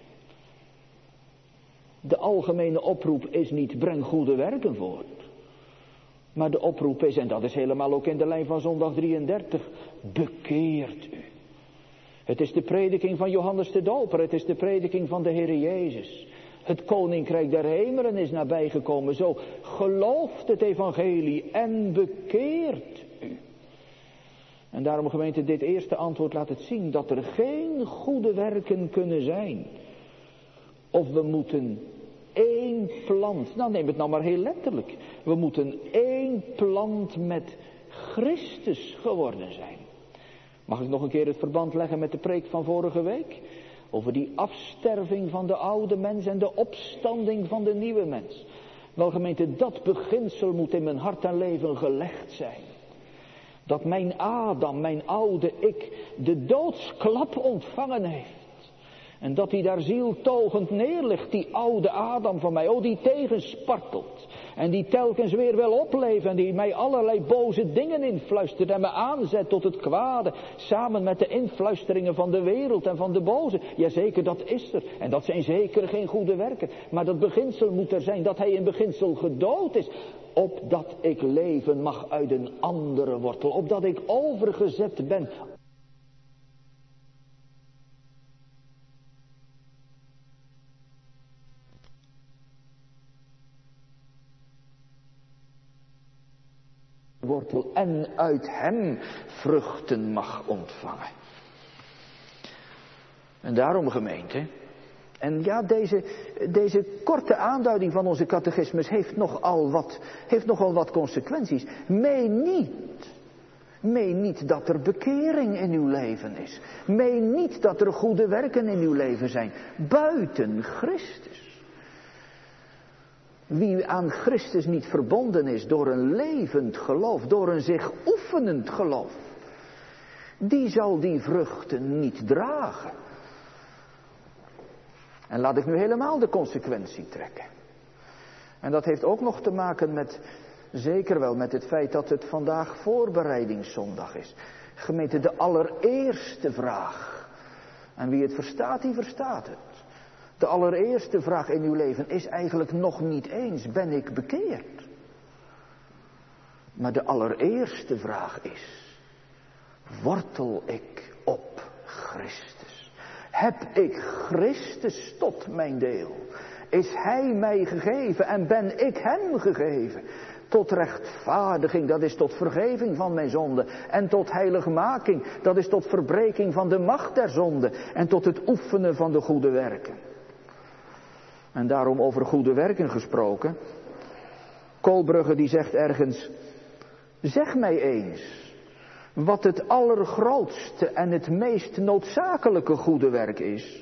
De algemene oproep is niet breng goede werken voort. Maar de oproep is, en dat is helemaal ook in de lijn van zondag 33, bekeert u. Het is de prediking van Johannes de Doper, het is de prediking van de Heer Jezus. Het koninkrijk der hemelen is nabijgekomen, zo gelooft het evangelie en bekeert u. En daarom, gemeente, dit eerste antwoord laat het zien dat er geen goede werken kunnen zijn. Of we moeten één plant, nou neem het nou maar heel letterlijk. We moeten één plant met Christus geworden zijn. Mag ik nog een keer het verband leggen met de preek van vorige week? Over die afsterving van de oude mens en de opstanding van de nieuwe mens. Wel, gemeente, dat beginsel moet in mijn hart en leven gelegd zijn. Dat mijn Adam, mijn oude ik, de doodsklap ontvangen heeft. En dat die daar zieltogend neerligt, die oude Adam van mij. Oh, die tegenspartelt. En die telkens weer wil opleven. En die mij allerlei boze dingen influistert. En me aanzet tot het kwade. Samen met de influisteringen van de wereld en van de boze. Jazeker, dat is er. En dat zijn zeker geen goede werken. Maar dat beginsel moet er zijn. Dat hij in beginsel gedood is. Opdat ik leven mag uit een andere wortel. Opdat ik overgezet ben. Wortel en uit hem vruchten mag ontvangen. En daarom, gemeente, en ja, deze korte aanduiding van onze catechismus heeft nogal wat consequenties. Meen niet dat er bekering in uw leven is. Meen niet dat er goede werken in uw leven zijn. Buiten Christus. Wie aan Christus niet verbonden is door een levend geloof, door een zich oefenend geloof, die zal die vruchten niet dragen. En laat ik nu helemaal de consequentie trekken. En dat heeft ook nog te maken met, zeker wel met het feit dat het vandaag voorbereidingszondag is. Gemeente, de allereerste vraag. En wie het verstaat, die verstaat het. De allereerste vraag in uw leven is eigenlijk nog niet eens, ben ik bekeerd? Maar de allereerste vraag is, wortel ik op Christus? Heb ik Christus tot mijn deel? Is Hij mij gegeven en ben ik Hem gegeven? Tot rechtvaardiging, dat is tot vergeving van mijn zonde. En tot heiligmaking, dat is tot verbreking van de macht der zonde. En tot het oefenen van de goede werken. En daarom over goede werken gesproken. Koolbrugge die zegt ergens, zeg mij eens wat het allergrootste en het meest noodzakelijke goede werk is.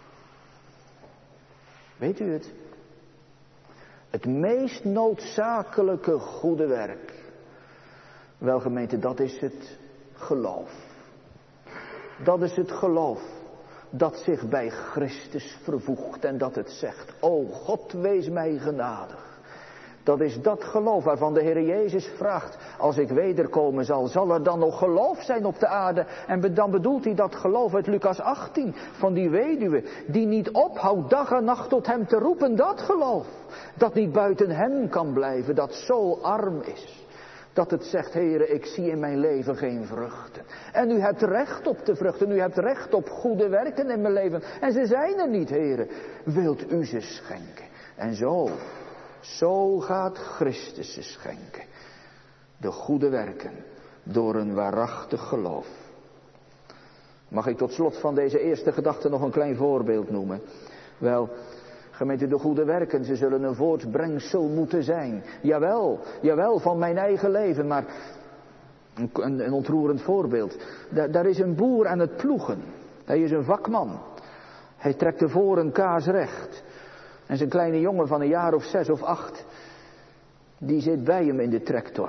Weet u het? Het meest noodzakelijke goede werk. Wel gemeente, dat is het geloof. Dat is het geloof dat zich bij Christus vervoegt en dat het zegt, o God, wees mij genadig. Dat is dat geloof waarvan de Heer Jezus vraagt, als ik wederkomen zal er dan nog geloof zijn op de aarde? En dan bedoelt hij dat geloof uit Lucas 18, van die weduwe, die niet ophoudt dag en nacht tot hem te roepen, dat geloof. Dat niet buiten hem kan blijven, dat zo arm is. Dat het zegt, Heere, ik zie in mijn leven geen vruchten. En u hebt recht op de vruchten, u hebt recht op goede werken in mijn leven. En ze zijn er niet, Heere. Wilt u ze schenken? En zo gaat Christus ze schenken. De goede werken, door een waarachtig geloof. Mag ik tot slot van deze eerste gedachte nog een klein voorbeeld noemen? Wel, gemeente, de goede werken, ze zullen een voortbrengsel moeten zijn. Jawel, van mijn eigen leven, maar een ontroerend voorbeeld. Daar is een boer aan het ploegen. Hij is een vakman. Hij trekt de voren kaarsrecht. En zijn kleine jongen van een jaar of 6 of 8, die zit bij hem in de tractor.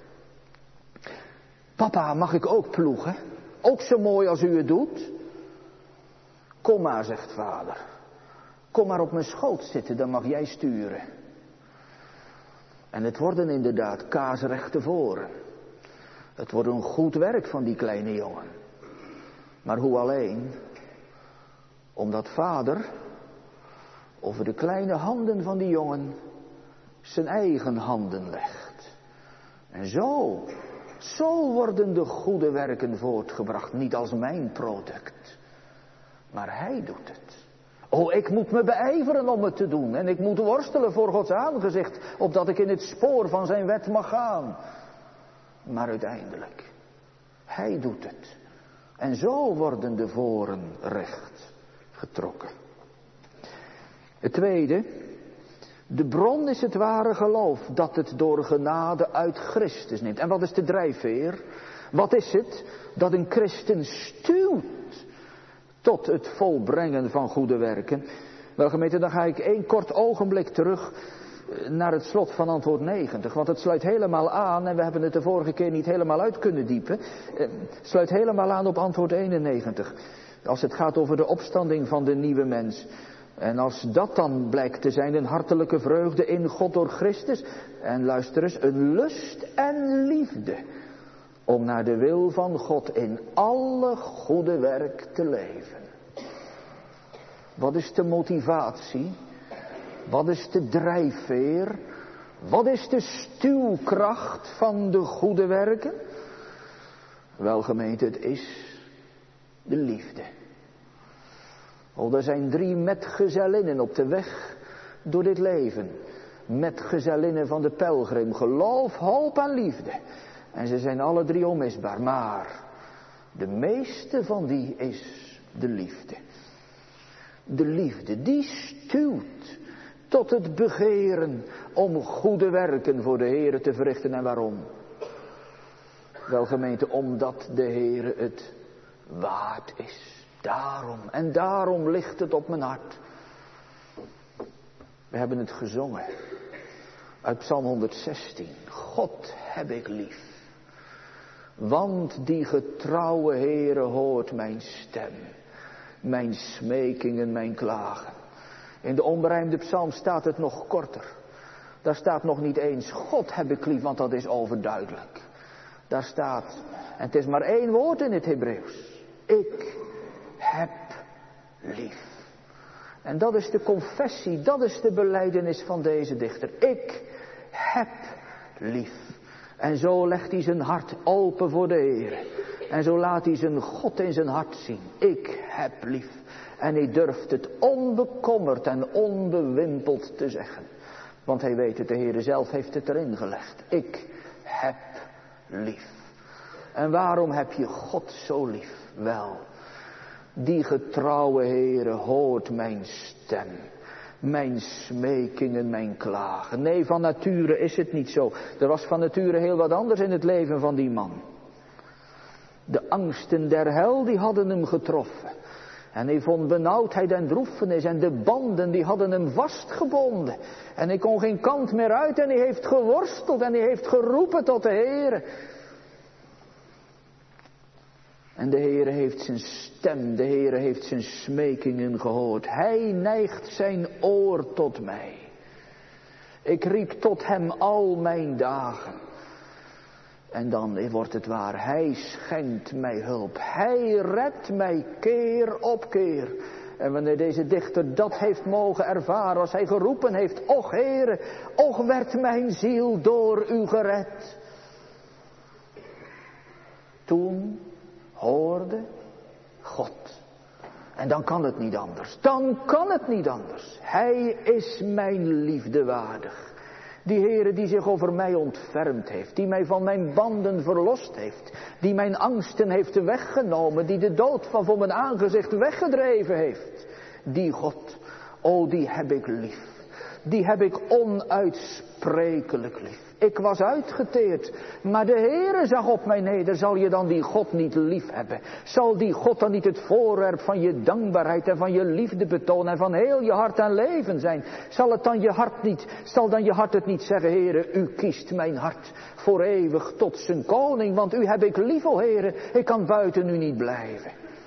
Papa, mag ik ook ploegen? Ook zo mooi als u het doet? Kom maar, zegt vader. Kom maar op mijn schoot zitten, dan mag jij sturen. En het worden inderdaad kaarsrechte voren. Het wordt een goed werk van die kleine jongen. Maar hoe alleen? Omdat vader over de kleine handen van die jongen zijn eigen handen legt. En zo worden de goede werken voortgebracht. Niet als mijn product, maar hij doet het. Oh, ik moet me beijveren om het te doen. En ik moet worstelen voor Gods aangezicht, opdat ik in het spoor van zijn wet mag gaan. Maar uiteindelijk, hij doet het. En zo worden de voren recht getrokken. Het tweede, de bron is het ware geloof dat het door genade uit Christus neemt. En wat is de drijfveer? Wat is het dat een christen stuwt tot het volbrengen van goede werken? Wel gemeente, dan ga ik 1 kort ogenblik terug naar het slot van antwoord 90. Want het sluit helemaal aan, en we hebben het de vorige keer niet helemaal uit kunnen diepen. Het sluit helemaal aan op antwoord 91. Als het gaat over de opstanding van de nieuwe mens. En als dat dan blijkt te zijn een hartelijke vreugde in God door Christus. En luister eens, een lust en liefde. Om naar de wil van God in alle goede werk te leven. Wat is de motivatie? Wat is de drijfveer? Wat is de stuwkracht van de goede werken? Wel gemeente, het is de liefde. Oh, er zijn 3 metgezellinnen op de weg door dit leven. Metgezellinnen van de pelgrim. Geloof, hoop en liefde. En ze zijn alle 3 onmisbaar. Maar de meeste van die is de liefde. De liefde, die stuwt tot het begeren om goede werken voor de Heere te verrichten. En waarom? Wel gemeente, omdat de Heere het waard is. Daarom, en daarom ligt het op mijn hart. We hebben het gezongen. Uit Psalm 116. God heb ik lief. Want die getrouwe Heere hoort mijn stem. Mijn smekingen, mijn klagen. In de onberijmde psalm staat het nog korter. Daar staat nog niet eens God heb ik lief, want dat is overduidelijk. Daar staat, en het is maar 1 woord in het Hebreeuws. Ik heb lief. En dat is de confessie, dat is de belijdenis van deze dichter. Ik heb lief. En zo legt hij zijn hart open voor de Heer. En zo laat hij zijn God in zijn hart zien. Ik heb lief. En hij durft het onbekommerd en onbewimpeld te zeggen. Want hij weet het, de Heer zelf heeft het erin gelegd. Ik heb lief. En waarom heb je God zo lief? Wel, die getrouwe Heere hoort mijn stem. Mijn smekingen, mijn klagen. Nee, van nature is het niet zo. Er was van nature heel wat anders in het leven van die man. De angsten der hel, die hadden hem getroffen. En hij vond benauwdheid en droefenis en de banden die hadden hem vastgebonden. En hij kon geen kant meer uit en hij heeft geworsteld en hij heeft geroepen tot de Heere. En de Heere heeft zijn stem, de Heere heeft zijn smekingen gehoord. Hij neigt zijn oor tot mij. Ik riep tot hem al mijn dagen. En dan wordt het waar, hij schenkt mij hulp. Hij redt mij keer op keer. En wanneer deze dichter dat heeft mogen ervaren, als hij geroepen heeft, och Heere, och werd mijn ziel door u gered. Toen hoorde God. En dan kan het niet anders. Dan kan het niet anders. Hij is mijn liefde waardig. Die Heere die zich over mij ontfermd heeft. Die mij van mijn banden verlost heeft. Die mijn angsten heeft weggenomen. Die de dood van voor mijn aangezicht weggedreven heeft. Die God, o die heb ik lief. Die heb ik onuitsprekelijk lief. Ik was uitgeteerd, maar de Heere zag op mij neder. Zal je dan die God niet lief hebben? Zal die God dan niet het voorwerp van je dankbaarheid en van je liefde betonen en van heel je hart en leven zijn? Zal dan je hart het niet zeggen, Heere, u kiest mijn hart voor eeuwig tot zijn koning, want u heb ik lief, o Heere, ik kan buiten u niet blijven.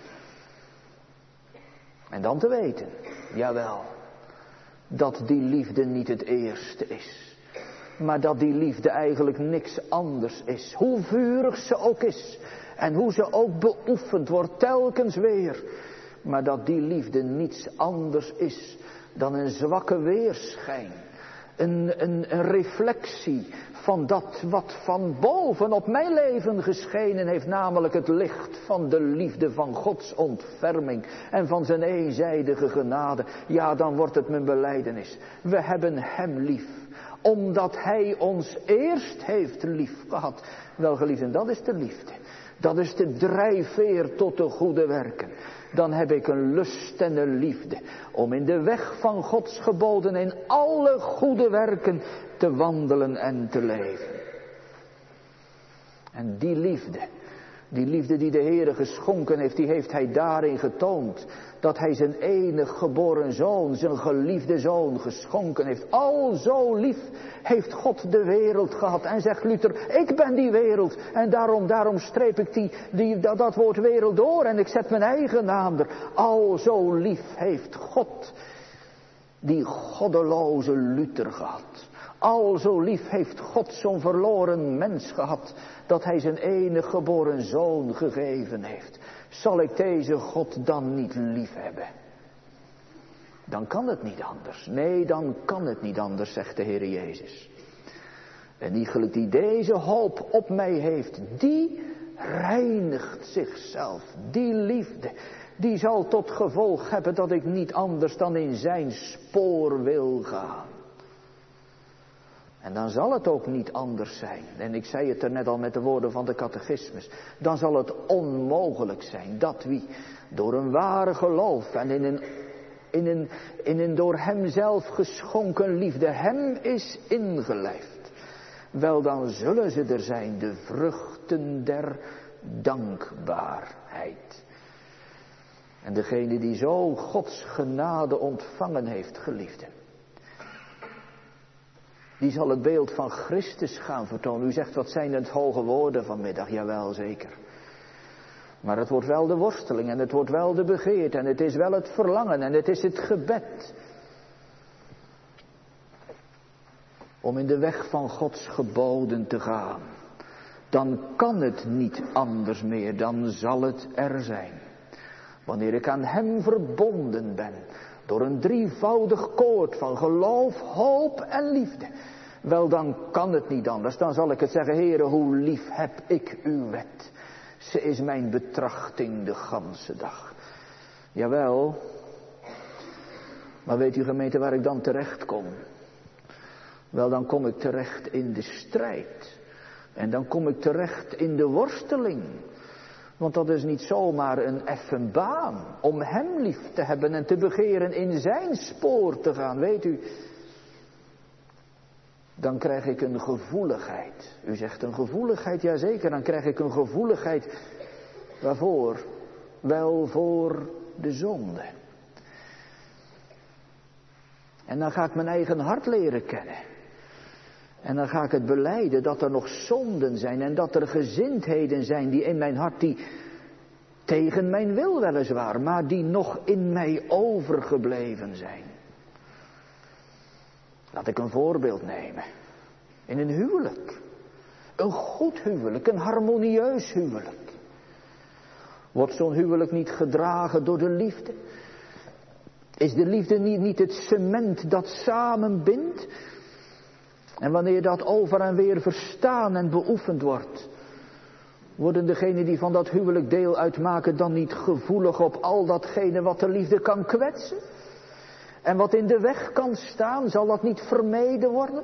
En dan te weten, jawel, dat die liefde niet het eerste is. Maar dat die liefde eigenlijk niks anders is. Hoe vurig ze ook is. En hoe ze ook beoefend wordt telkens weer. Maar dat die liefde niets anders is dan een zwakke weerschijn. Een reflectie van dat wat van boven op mijn leven geschenen heeft. Namelijk het licht van de liefde van Gods ontferming. En van zijn eenzijdige genade. Ja, dan wordt het mijn belijdenis. We hebben hem lief. Omdat hij ons eerst heeft lief gehad. Wel geliefden, dat is de liefde. Dat is de drijfveer tot de goede werken. Dan heb ik een lust en een liefde. Om in de weg van Gods geboden in alle goede werken te wandelen en te leven. En die liefde, Die liefde die de Heere geschonken heeft, die heeft hij daarin getoond. Dat hij zijn enig geboren zoon, zijn geliefde zoon geschonken heeft. Al zo lief heeft God de wereld gehad. En zegt Luther, ik ben die wereld. En daarom streep ik dat woord wereld door en ik zet mijn eigen naam er. Al zo lief heeft God die goddeloze Luther gehad. Al zo lief heeft God zo'n verloren mens gehad, dat hij zijn enige geboren zoon gegeven heeft. Zal ik deze God dan niet lief hebben? Dan kan het niet anders. Nee, dan kan het niet anders, zegt de Heer Jezus. En iegelijk die deze hoop op mij heeft, die reinigt zichzelf. Die liefde, die zal tot gevolg hebben dat ik niet anders dan in zijn spoor wil gaan. En dan zal het ook niet anders zijn. En ik zei het er net al met de woorden van de catechismus. Dan zal het onmogelijk zijn dat wie door een ware geloof en in een door hem zelf geschonken liefde hem is ingelijfd. Wel, dan zullen ze er zijn, de vruchten der dankbaarheid. En degene die zo Gods genade ontvangen heeft, geliefden, die zal het beeld van Christus gaan vertonen. U zegt, wat zijn het hoge woorden vanmiddag? Jawel, zeker. Maar het wordt wel de worsteling en het wordt wel de begeerte en het is wel het verlangen en het is het gebed. Om in de weg van Gods geboden te gaan. Dan kan het niet anders meer, dan zal het er zijn. Wanneer ik aan hem verbonden ben. Door een drievoudig koord van geloof, hoop en liefde. Wel, dan kan het niet anders. Dan zal ik het zeggen, Heere, hoe lief heb ik uw wet. Ze is mijn betrachting de ganse dag. Jawel. Maar weet u, gemeente, waar ik dan terecht kom? Wel, dan kom ik terecht in de strijd. En dan kom ik terecht in de worsteling. Want dat is niet zomaar een effen baan om hem lief te hebben en te begeren in zijn spoor te gaan, weet u. Dan krijg ik een gevoeligheid. U zegt een gevoeligheid, jazeker, dan krijg ik een gevoeligheid. Waarvoor? Wel voor de zonde. En dan ga ik mijn eigen hart leren kennen. En dan ga ik het belijden dat er nog zonden zijn en dat er gezindheden zijn die in mijn hart, die tegen mijn wil weliswaar, maar die nog in mij overgebleven zijn. Laat ik een voorbeeld nemen. In een huwelijk. Een goed huwelijk, een harmonieus huwelijk. Wordt zo'n huwelijk niet gedragen door de liefde? Is de liefde niet het cement dat samenbindt? En wanneer dat over en weer verstaan en beoefend wordt, worden degenen die van dat huwelijk deel uitmaken dan niet gevoelig op al datgene wat de liefde kan kwetsen? En wat in de weg kan staan, zal dat niet vermeden worden?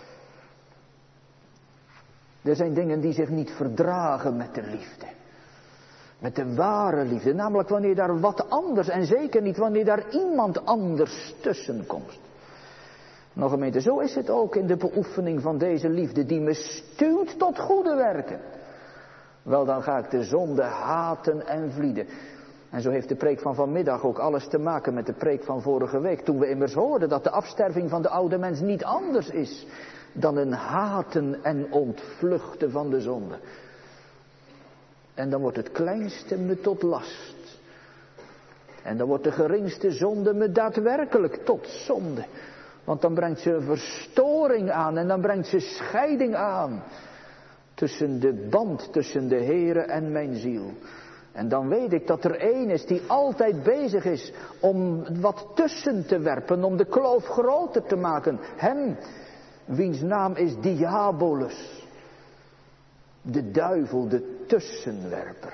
Er zijn dingen die zich niet verdragen met de liefde. Met de ware liefde. Namelijk wanneer daar wat anders, en zeker niet wanneer daar iemand anders tussen komt. Nou gemeente, zo is het ook in de beoefening van deze liefde die me stuwt tot goede werken. Wel, dan ga ik de zonde haten en vlieden. En zo heeft de preek van vanmiddag ook alles te maken met de preek van vorige week. Toen we immers hoorden dat de afsterving van de oude mens niet anders is dan een haten en ontvluchten van de zonde. En dan wordt het kleinste me tot last. En dan wordt de geringste zonde me daadwerkelijk tot zonde. Want dan brengt ze een verstoring aan en dan brengt ze scheiding aan. Tussen de band tussen de Heere en mijn ziel. En dan weet ik dat er één is die altijd bezig is om wat tussen te werpen, om de kloof groter te maken. Hem, wiens naam is Diabolus. De duivel, de tussenwerper.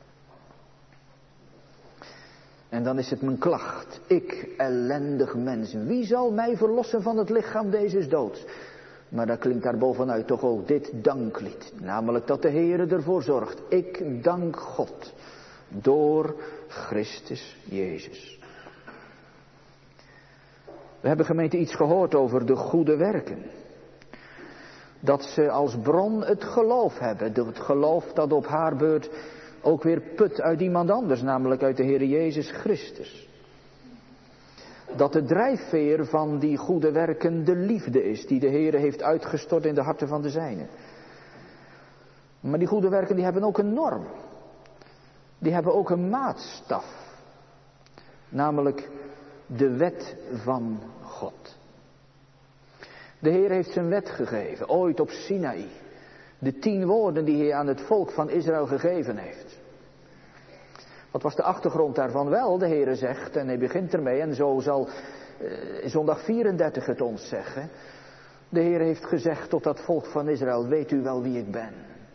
En dan is het mijn klacht. Ik, ellendig mens, wie zal mij verlossen van het lichaam deze doods? Maar dan klinkt daar bovenuit toch ook dit danklied. Namelijk dat de Heere ervoor zorgt. Ik dank God. Door Christus Jezus. We hebben gemeente iets gehoord over de goede werken. Dat ze als bron het geloof hebben. Het geloof dat op haar beurt ook weer put uit iemand anders, namelijk uit de Heere Jezus Christus. Dat de drijfveer van die goede werken de liefde is, die de Heere heeft uitgestort in de harten van de zijnen. Maar die goede werken die hebben ook een norm. Die hebben ook een maatstaf. Namelijk de wet van God. De Heer heeft zijn wet gegeven, ooit op Sinaï. De 10 woorden die hij aan het volk van Israël gegeven heeft. Wat was de achtergrond daarvan? Wel, de Heere zegt, en hij begint ermee, en zo zal zondag 34 het ons zeggen. De Heer heeft gezegd tot dat volk van Israël, weet u wel wie ik ben?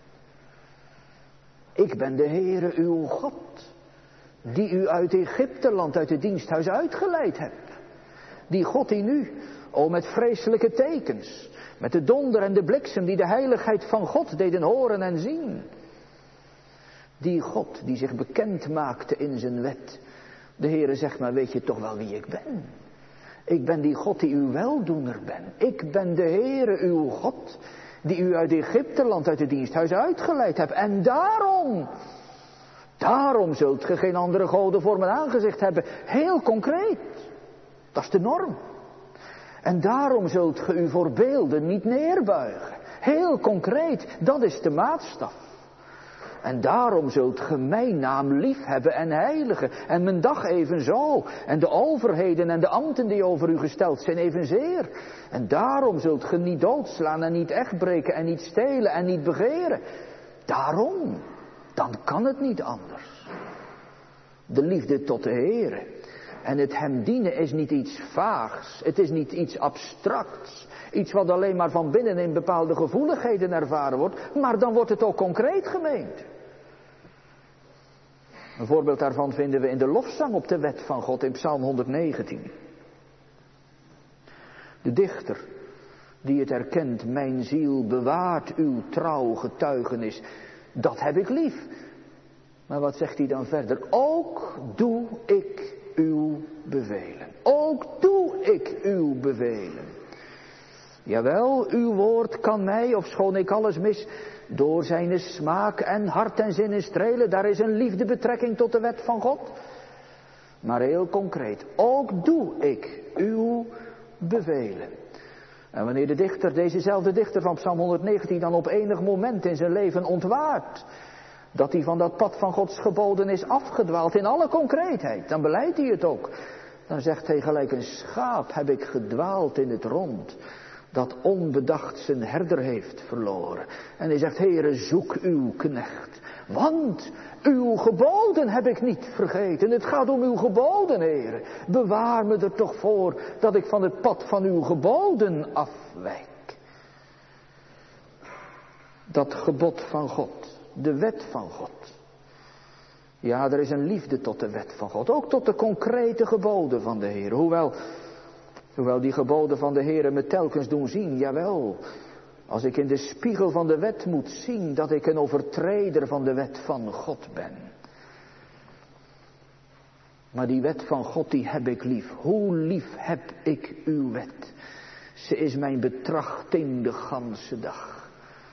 Ik ben de Heere uw God, die u uit Egypteland, uit het diensthuis uitgeleid hebt. Die God die nu, met vreselijke tekens, met de donder en de bliksem, die de heiligheid van God deden horen en zien. Die God die zich bekend maakte in zijn wet. De Heere zegt, maar weet je toch wel wie ik ben? Ik ben die God die uw weldoener ben. Ik ben de Heere uw God, die u uit Egypteland, uit het diensthuis uitgeleid hebt. En daarom zult ge geen andere goden voor mijn aangezicht hebben. Heel concreet. Dat is de norm. En daarom zult ge u voor beelden niet neerbuigen. Heel concreet, dat is de maatstaf. En daarom zult ge mijn naam lief hebben en heiligen. En mijn dag evenzo. En de overheden en de ambten die over u gesteld zijn evenzeer. En daarom zult ge niet doodslaan en niet echtbreken en niet stelen en niet begeren. Daarom, dan kan het niet anders. De liefde tot de Heere. En het hem dienen is niet iets vaags. Het is niet iets abstracts. Iets wat alleen maar van binnen in bepaalde gevoeligheden ervaren wordt. Maar dan wordt het ook concreet gemeend. Een voorbeeld daarvan vinden we in de lofzang op de wet van God in Psalm 119. De dichter die het erkent, mijn ziel bewaart uw trouw getuigenis. Dat heb ik lief. Maar wat zegt hij dan verder? Ook doe ik uw bevelen. Ook doe ik uw bevelen. Jawel, uw woord kan mij, ofschoon ik alles mis, door zijn smaak en hart en zinnen strelen. Daar is een liefdebetrekking tot de wet van God. Maar heel concreet, ook doe ik uw bevelen. En wanneer de dichter, dezezelfde dichter van Psalm 119, dan op enig moment in zijn leven ontwaart dat hij van dat pad van Gods geboden is afgedwaald in alle concreetheid, dan beleidt hij het ook. Dan zegt hij, gelijk een schaap heb ik gedwaald in het rond, dat onbedacht zijn herder heeft verloren. En hij zegt, Heere, zoek uw knecht, want uw geboden heb ik niet vergeten. Het gaat om uw geboden, Heere. Bewaar me er toch voor dat ik van het pad van uw geboden afwijk. Dat gebod van God, de wet van God. Ja, er is een liefde tot de wet van God, ook tot de concrete geboden van de Heer. Hoewel die geboden van de Heer me telkens doen zien, jawel, als ik in de spiegel van de wet moet zien dat ik een overtreder van de wet van God ben. Maar die wet van God, die heb ik lief. Hoe lief heb ik uw wet? Ze is mijn betrachting de ganse dag.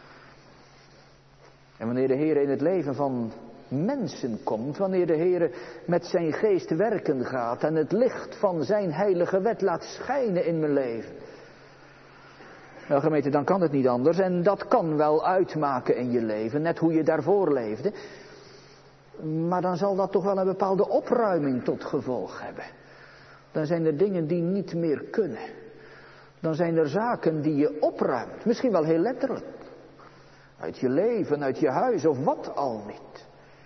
En wanneer de Heer in het leven van mensen komt, wanneer de Heer met zijn geest werken gaat en het licht van zijn heilige wet laat schijnen in mijn leven. Nou gemeente, dan kan het niet anders en dat kan wel uitmaken in je leven, net hoe je daarvoor leefde. Maar dan zal dat toch wel een bepaalde opruiming tot gevolg hebben. Dan zijn er dingen die niet meer kunnen. Dan zijn er zaken die je opruimt, misschien wel heel letterlijk. Uit je leven, uit je huis of wat al niet.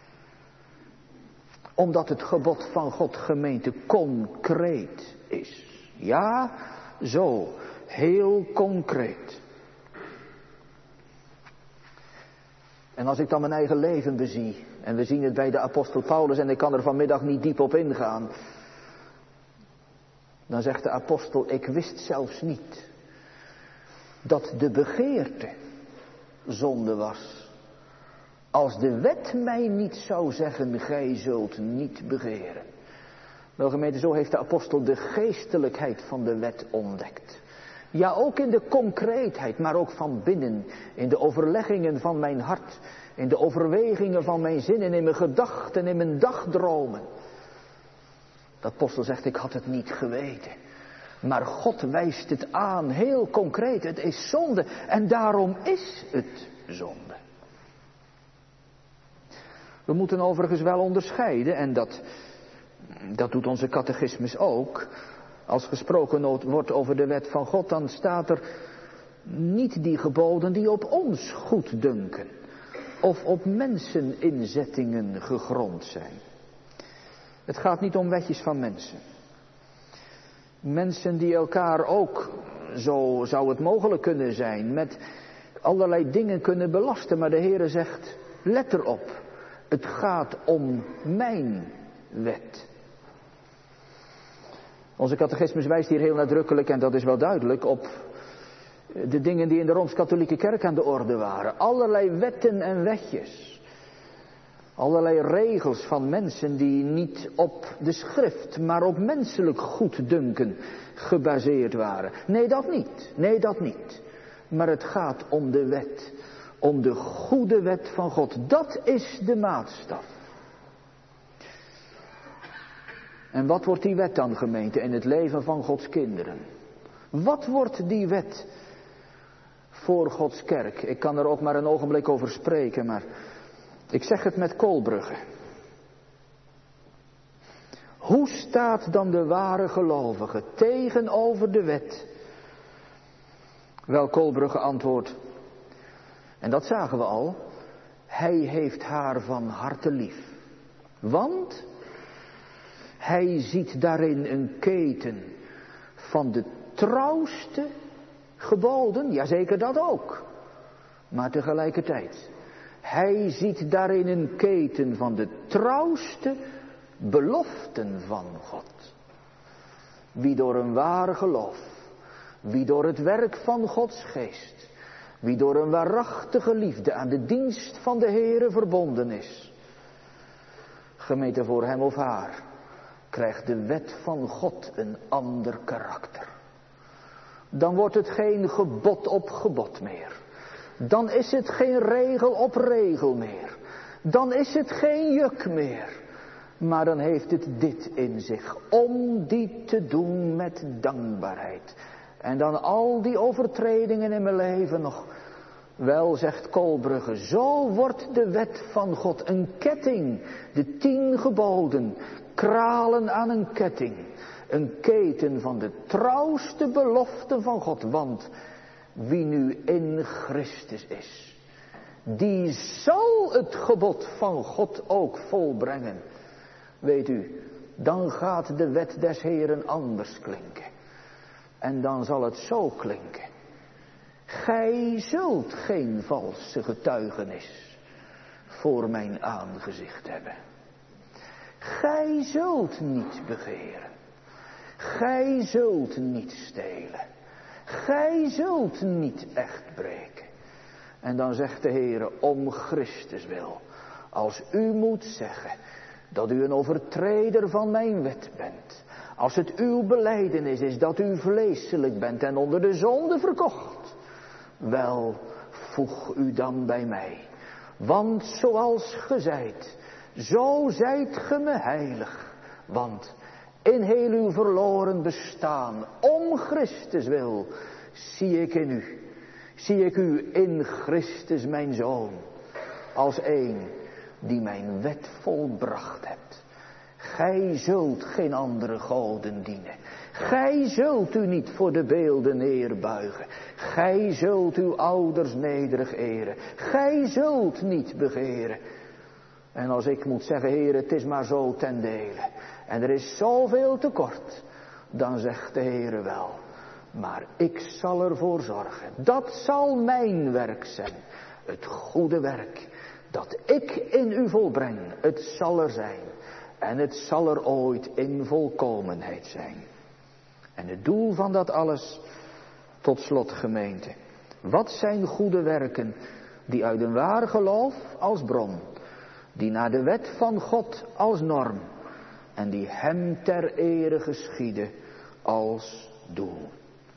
Omdat het gebod van God, gemeente, concreet is. Ja, zo, heel concreet. En als ik dan mijn eigen leven bezie, en we zien het bij de apostel Paulus, en ik kan er vanmiddag niet diep op ingaan. Dan zegt de apostel, ik wist zelfs niet dat de begeerte zonde was. Als de wet mij niet zou zeggen, gij zult niet begeren. Wel gemeente, zo heeft de apostel de geestelijkheid van de wet ontdekt. Ja, ook in de concreetheid, maar ook van binnen. In de overleggingen van mijn hart. In de overwegingen van mijn zinnen, in mijn gedachten, in mijn dagdromen. De apostel zegt, ik had het niet geweten. Maar God wijst het aan, heel concreet. Het is zonde en daarom is het zonde. We moeten overigens wel onderscheiden, en dat doet onze catechismus ook. Als gesproken wordt over de wet van God, dan staat er niet die geboden die op ons goed dunken. Of op menseninzettingen gegrond zijn. Het gaat niet om wetjes van mensen. Mensen die elkaar ook, zo zou het mogelijk kunnen zijn, met allerlei dingen kunnen belasten. Maar de Heere zegt, let erop, het gaat om mijn wet. Onze catechismus wijst hier heel nadrukkelijk, en dat is wel duidelijk, op de dingen die in de Rooms-Katholieke Kerk aan de orde waren. Allerlei wetten en wetjes. Allerlei regels van mensen die niet op de schrift, maar op menselijk goeddunken gebaseerd waren. Nee, dat niet. Nee, dat niet. Maar het gaat om de wet. Om de goede wet van God. Dat is de maatstaf. En wat wordt die wet dan, gemeente, in het leven van Gods kinderen? Wat wordt die wet voor Gods kerk? Ik kan er ook maar een ogenblik over spreken, maar ik zeg het met Kolbrugge. Hoe staat dan de ware gelovige tegenover de wet? Wel, Kolbrugge antwoordt, en dat zagen we al, hij heeft haar van harte lief. Want hij ziet daarin een keten van de trouwste geboden, jazeker dat ook. Maar tegelijkertijd, hij ziet daarin een keten van de trouwste beloften van God. Wie door een ware geloof, wie door het werk van Gods geest, wie door een waarachtige liefde aan de dienst van de Heere verbonden is, gemeente, voor hem of haar, krijgt de wet van God een ander karakter. Dan wordt het geen gebod op gebod meer. Dan is het geen regel op regel meer. Dan is het geen juk meer. Maar dan heeft het dit in zich, om die te doen met dankbaarheid. En dan al die overtredingen in mijn leven nog. Wel, zegt Kolbrugge, zo wordt de wet van God een ketting. De 10 geboden, kralen aan een ketting. Een keten van de trouwste beloften van God. Want wie nu in Christus is, die zal het gebod van God ook volbrengen. Weet u, dan gaat de wet des Heeren anders klinken. En dan zal het zo klinken. Gij zult geen valse getuigenis voor mijn aangezicht hebben. Gij zult niet begeren. Gij zult niet stelen. Gij zult niet echt breken. En dan zegt de Heere, om Christus wil, als u moet zeggen dat u een overtreder van mijn wet bent, als het uw belijdenis is dat u vleeselijk bent en onder de zonde verkocht, wel, voeg u dan bij mij. Want zoals ge zijt, zo zijt ge me heilig. Want in heel uw verloren bestaan, om Christus wil, zie ik in u. Zie ik u in Christus mijn Zoon, als een die mijn wet volbracht hebt. Gij zult geen andere goden dienen. Gij zult u niet voor de beelden neerbuigen. Gij zult uw ouders nederig eren. Gij zult niet begeren. En als ik moet zeggen, Heer, het is maar zo ten dele. En er is zoveel tekort. Dan zegt de Heer wel. Maar ik zal ervoor zorgen. Dat zal mijn werk zijn. Het goede werk. Dat ik in u volbreng. Het zal er zijn. En het zal er ooit in volkomenheid zijn. En het doel van dat alles, tot slot gemeente. Wat zijn goede werken die uit een waar geloof als bron, die naar de wet van God als norm en die hem ter ere geschieden als doel.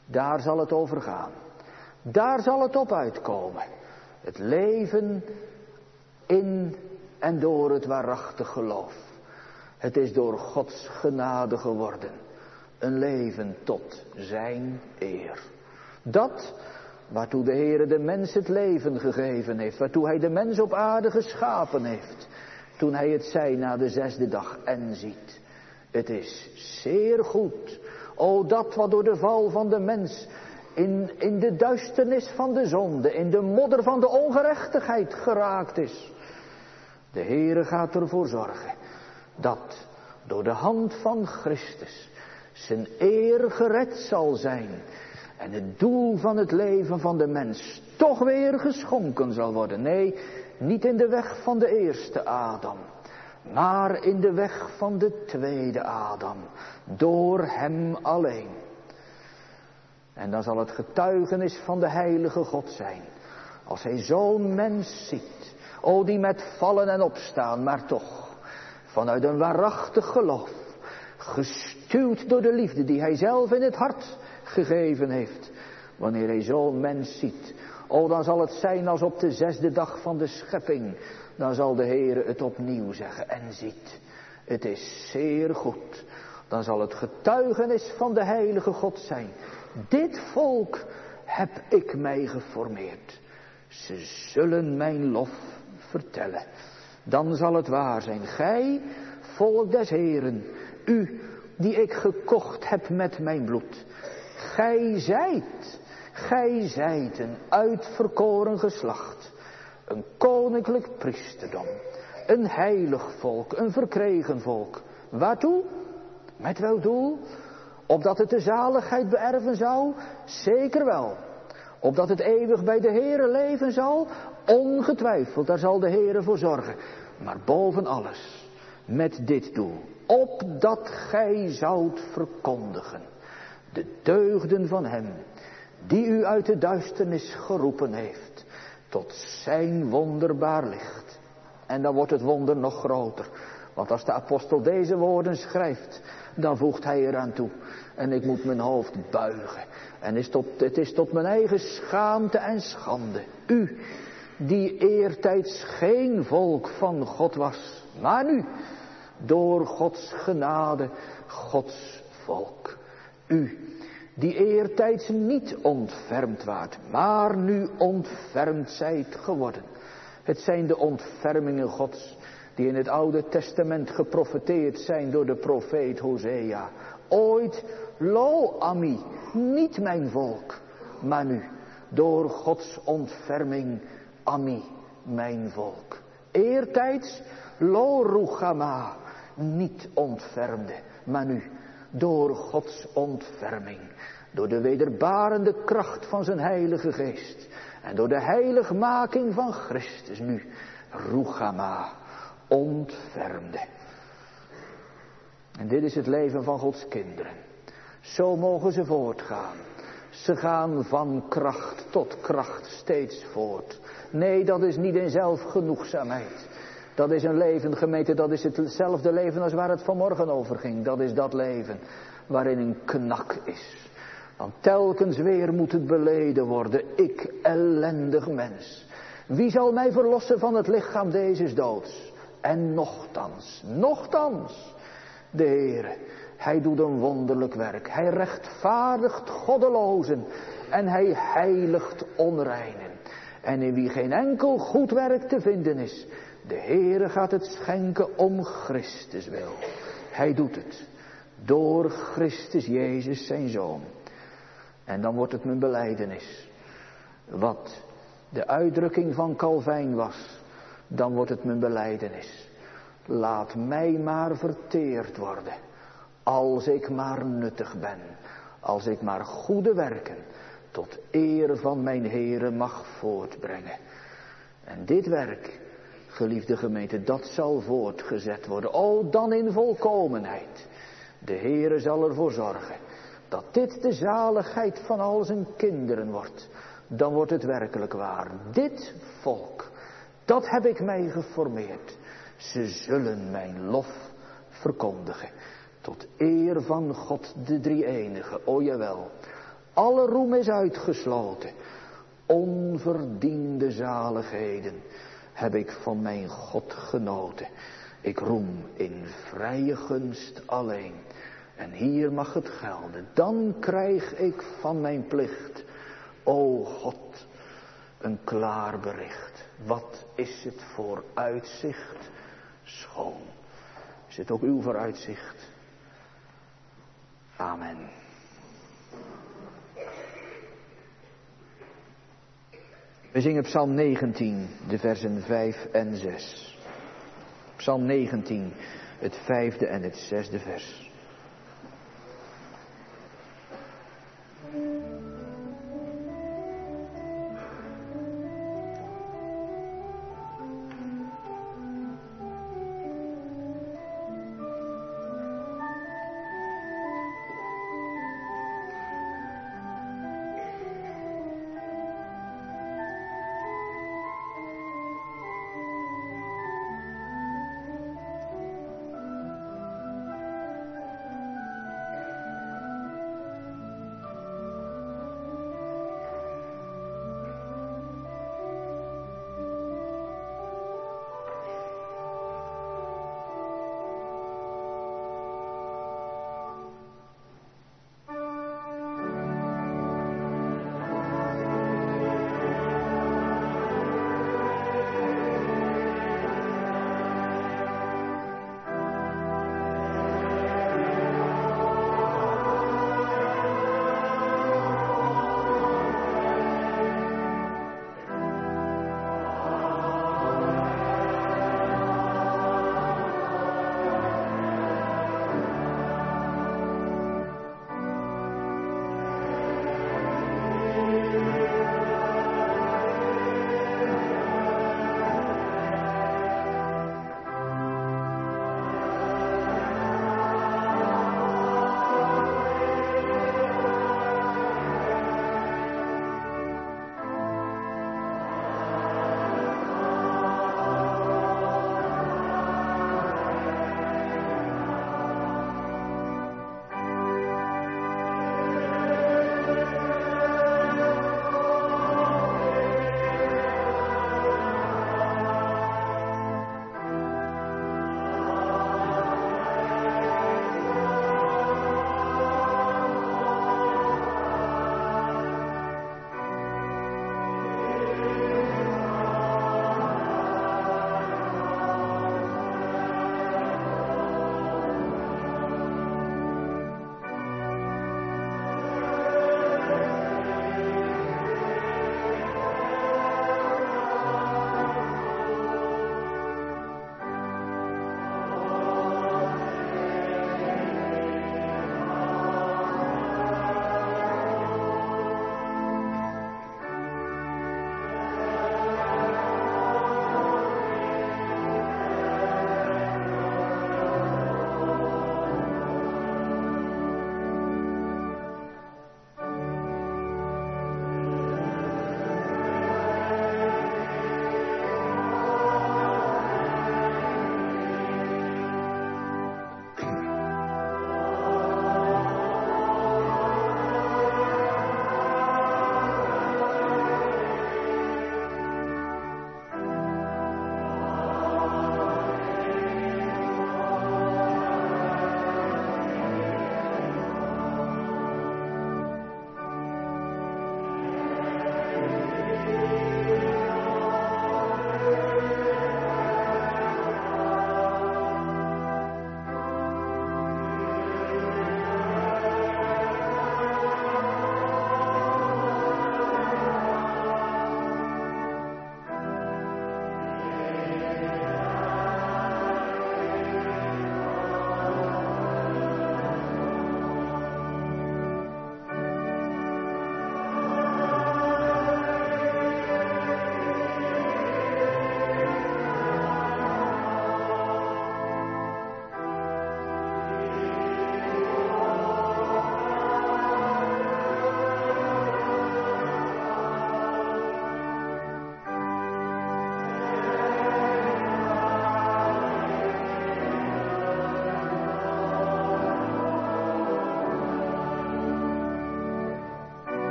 Daar zal het over gaan. Daar zal het op uitkomen. Het leven in en door het waarachtig geloof. Het is door Gods genade geworden. Een leven tot zijn eer. Dat waartoe de Heere de mens het leven gegeven heeft. Waartoe hij de mens op aarde geschapen heeft. Toen hij het zei na de 6e dag en ziet. Het is zeer goed. O dat wat door de val van de mens in de duisternis van de zonde, in de modder van de ongerechtigheid geraakt is. De Heere gaat ervoor zorgen dat door de hand van Christus zijn eer gered zal zijn. En het doel van het leven van de mens toch weer geschonken zal worden. Nee, niet in de weg van de eerste Adam, maar in de weg van de tweede Adam. Door hem alleen. En dan zal het getuigenis van de heilige God zijn. Als hij zo'n mens ziet. O die met vallen en opstaan, maar toch vanuit een waarachtig geloof. Gestuwd door de liefde die hij zelf in het hart gegeven heeft. Wanneer hij zo'n mens ziet. O dan zal het zijn als op de 6e dag van de schepping. Dan zal de Heere het opnieuw zeggen en ziet. Het is zeer goed. Dan zal het getuigenis van de heilige God zijn. Dit volk heb ik mij geformeerd. Ze zullen mijn lof vertellen. Dan zal het waar zijn. Gij, volk des Heeren, u die ik gekocht heb met mijn bloed. Gij zijt een uitverkoren geslacht. Een koninklijk priesterdom. Een heilig volk, een verkregen volk. Waartoe? Met welk doel? Opdat het de zaligheid beërven zou? Zeker wel. Opdat het eeuwig bij de Heere leven zal? Ongetwijfeld, daar zal de Heere voor zorgen. Maar boven alles, met dit doel. Opdat gij zoudt verkondigen. De deugden van hem, die u uit de duisternis geroepen heeft. Tot zijn wonderbaar licht. En dan wordt het wonder nog groter. Want als de apostel deze woorden schrijft, dan voegt hij eraan toe. En ik moet mijn hoofd buigen. En het is tot mijn eigen schaamte en schande. U, die eertijds geen volk van God was. Maar nu, door Gods genade, Gods volk. U, die eertijds niet ontfermd waart, maar nu ontfermd zijt geworden. Het zijn de ontfermingen Gods, die in het Oude Testament geprofeteerd zijn door de profeet Hosea. Ooit, lo ami, niet mijn volk, maar nu, door Gods ontferming, ami, mijn volk. Eertijds, lo ruchama, niet ontfermde, maar nu, door Gods ontferming, door de wederbarende kracht van zijn heilige geest en door de heiligmaking van Christus nu, ruchama, ontfermde. En dit is het leven van Gods kinderen. Zo mogen ze voortgaan. Ze gaan van kracht tot kracht steeds voort. Nee, dat is niet in zelfgenoegzaamheid. Dat is een leven, gemeente, dat is hetzelfde leven als waar het vanmorgen over ging. Dat is dat leven waarin een knak is. Want telkens weer moet het beleden worden. Ik, ellendig mens. Wie zal mij verlossen van het lichaam deze doods? En nochtans, de Heere, hij doet een wonderlijk werk. Hij rechtvaardigt goddelozen en hij heiligt onreinen. En in wie geen enkel goed werk te vinden is, de Heere gaat het schenken om Christus wil. Hij doet het door Christus Jezus zijn Zoon. En dan wordt het mijn belijdenis. Wat de uitdrukking van Calvijn was, dan wordt het mijn belijdenis. Laat mij maar verteerd worden, als ik maar nuttig ben, als ik maar goede werken tot eer van mijn Heere mag voortbrengen. En dit werk, geliefde gemeente, dat zal voortgezet worden. O, dan in volkomenheid. De Heere zal ervoor zorgen dat dit de zaligheid van al zijn kinderen wordt. Dan wordt het werkelijk waar. Dit volk, dat heb ik mij geformeerd. Ze zullen mijn lof verkondigen. Tot eer van God de drie-enige. O jawel. Alle roem is uitgesloten. Onverdiende zaligheden heb ik van mijn God genoten. Ik roem in vrije gunst alleen. En hier mag het gelden. Dan krijg ik van mijn plicht, o God, een klaar bericht. Wat is het vooruitzicht schoon. Is het ook uw vooruitzicht? Amen. We zingen Psalm 19, de versen 5 en 6. Psalm 19, het 5e en het 6e vers.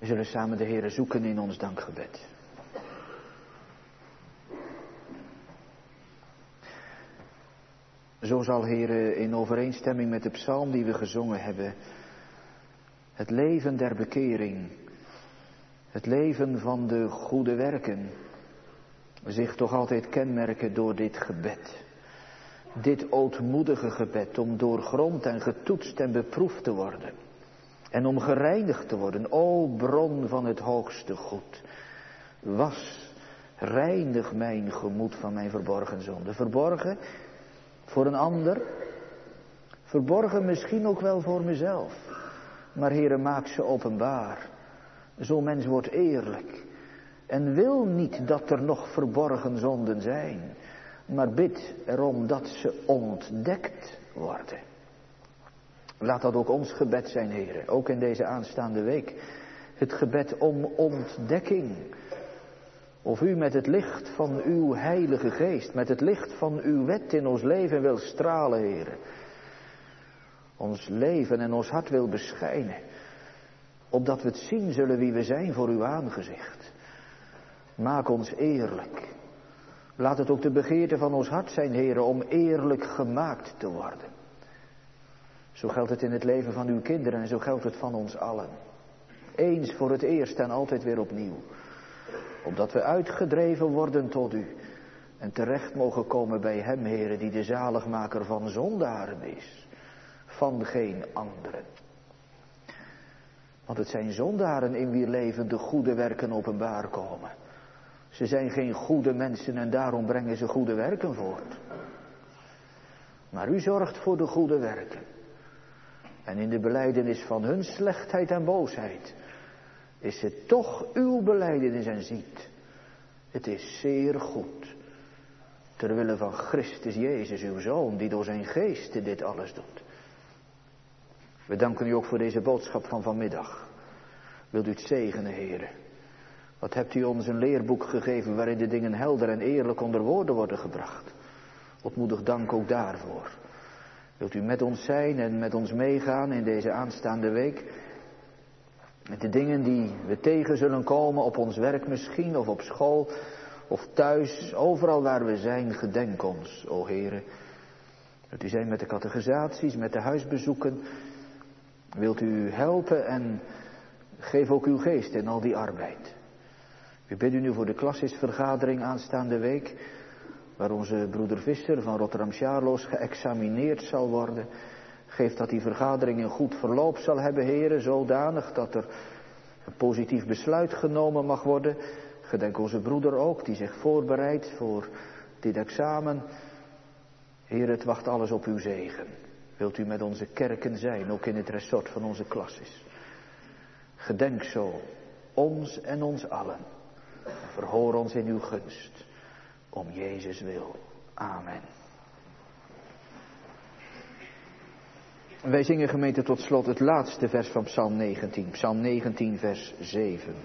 We zullen samen de Heere zoeken in ons dankgebed. Zo zal, Heere, in overeenstemming met de psalm die we gezongen hebben, het leven der bekering, het leven van de goede werken, zich toch altijd kenmerken door dit gebed. Dit ootmoedige gebed om doorgrond en getoetst en beproefd te worden. En om gereinigd te worden, o bron van het hoogste goed. Was, reinig mijn gemoed van mijn verborgen zonde. Verborgen voor een ander, verborgen misschien ook wel voor mezelf. Maar Heere, maak ze openbaar. Zo'n mens wordt eerlijk. En wil niet dat er nog verborgen zonden zijn. Maar bid erom dat ze ontdekt worden. Laat dat ook ons gebed zijn, Heere. Ook in deze aanstaande week. Het gebed om ontdekking. Of u met het licht van uw heilige geest, met het licht van uw wet in ons leven wil stralen, Heere. Ons leven en ons hart wil beschijnen. Opdat we het zien zullen wie we zijn voor uw aangezicht. Maak ons eerlijk. Laat het ook de begeerte van ons hart zijn, Heere, om eerlijk gemaakt te worden. Zo geldt het in het leven van uw kinderen en zo geldt het van ons allen. Eens voor het eerst en altijd weer opnieuw. Opdat we uitgedreven worden tot u. En terecht mogen komen bij hem, Heere, die de zaligmaker van zondaren is. Van geen anderen. Want het zijn zondaren in wier leven de goede werken openbaar komen. Ze zijn geen goede mensen en daarom brengen ze goede werken voort. Maar u zorgt voor de goede werken. En in de belijdenis van hun slechtheid en boosheid is het toch uw belijdenis en ziet. Het is zeer goed. Terwille van Christus Jezus, uw Zoon, die door zijn geest dit alles doet. We danken u ook voor deze boodschap van vanmiddag. Wilt u het zegenen, Heere? Wat hebt u ons een leerboek gegeven waarin de dingen helder en eerlijk onder woorden worden gebracht. Opmoedig dank ook daarvoor. Wilt u met ons zijn en met ons meegaan in deze aanstaande week. Met de dingen die we tegen zullen komen op ons werk misschien of op school of thuis. Overal waar we zijn, gedenk ons, o Heere. Wilt u zijn met de catechisaties, met de huisbezoeken. Wilt u helpen en geef ook uw geest in al die arbeid. We bidden nu voor de klasisvergadering aanstaande week, waar onze broeder Visser van Rotterdam-Charloes geëxamineerd zal worden. Geef dat die vergadering een goed verloop zal hebben, Heere, zodanig dat er een positief besluit genomen mag worden. Gedenk onze broeder ook, die zich voorbereidt voor dit examen. Heere, het wacht alles op uw zegen. Wilt u met onze kerken zijn, ook in het resort van onze klasses. Gedenk zo ons en ons allen. Verhoor ons in uw gunst. Om Jezus wil. Amen. Wij zingen, gemeente, tot slot het laatste vers van Psalm 19. Psalm 19 vers 7.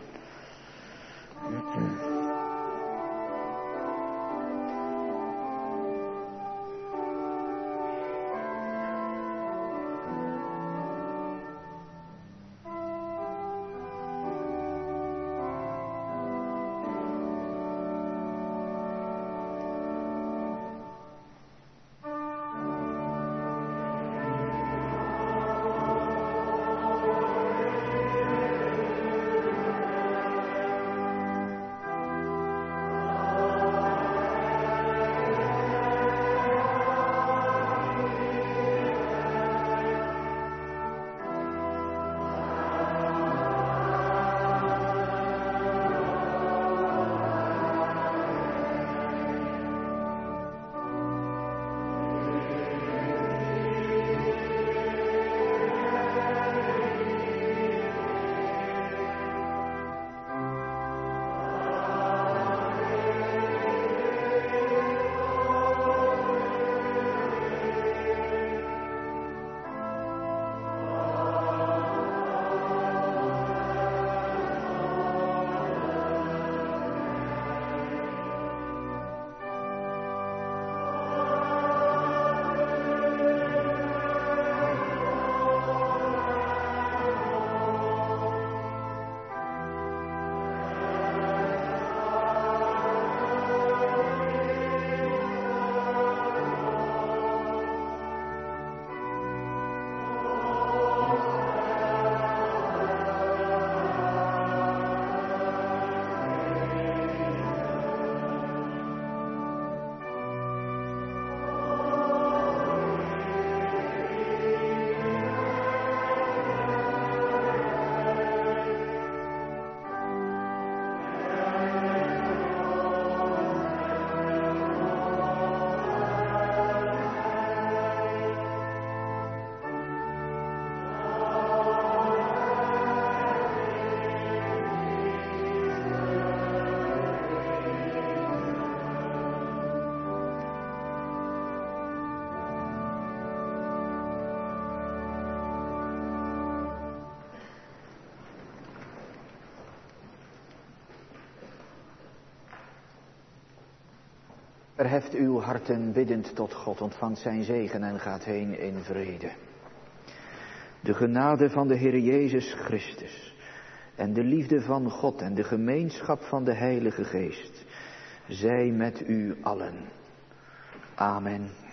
Verheft uw harten biddend tot God, ontvangt zijn zegen en gaat heen in vrede. De genade van de Heer Jezus Christus en de liefde van God en de gemeenschap van de Heilige Geest zij met u allen. Amen.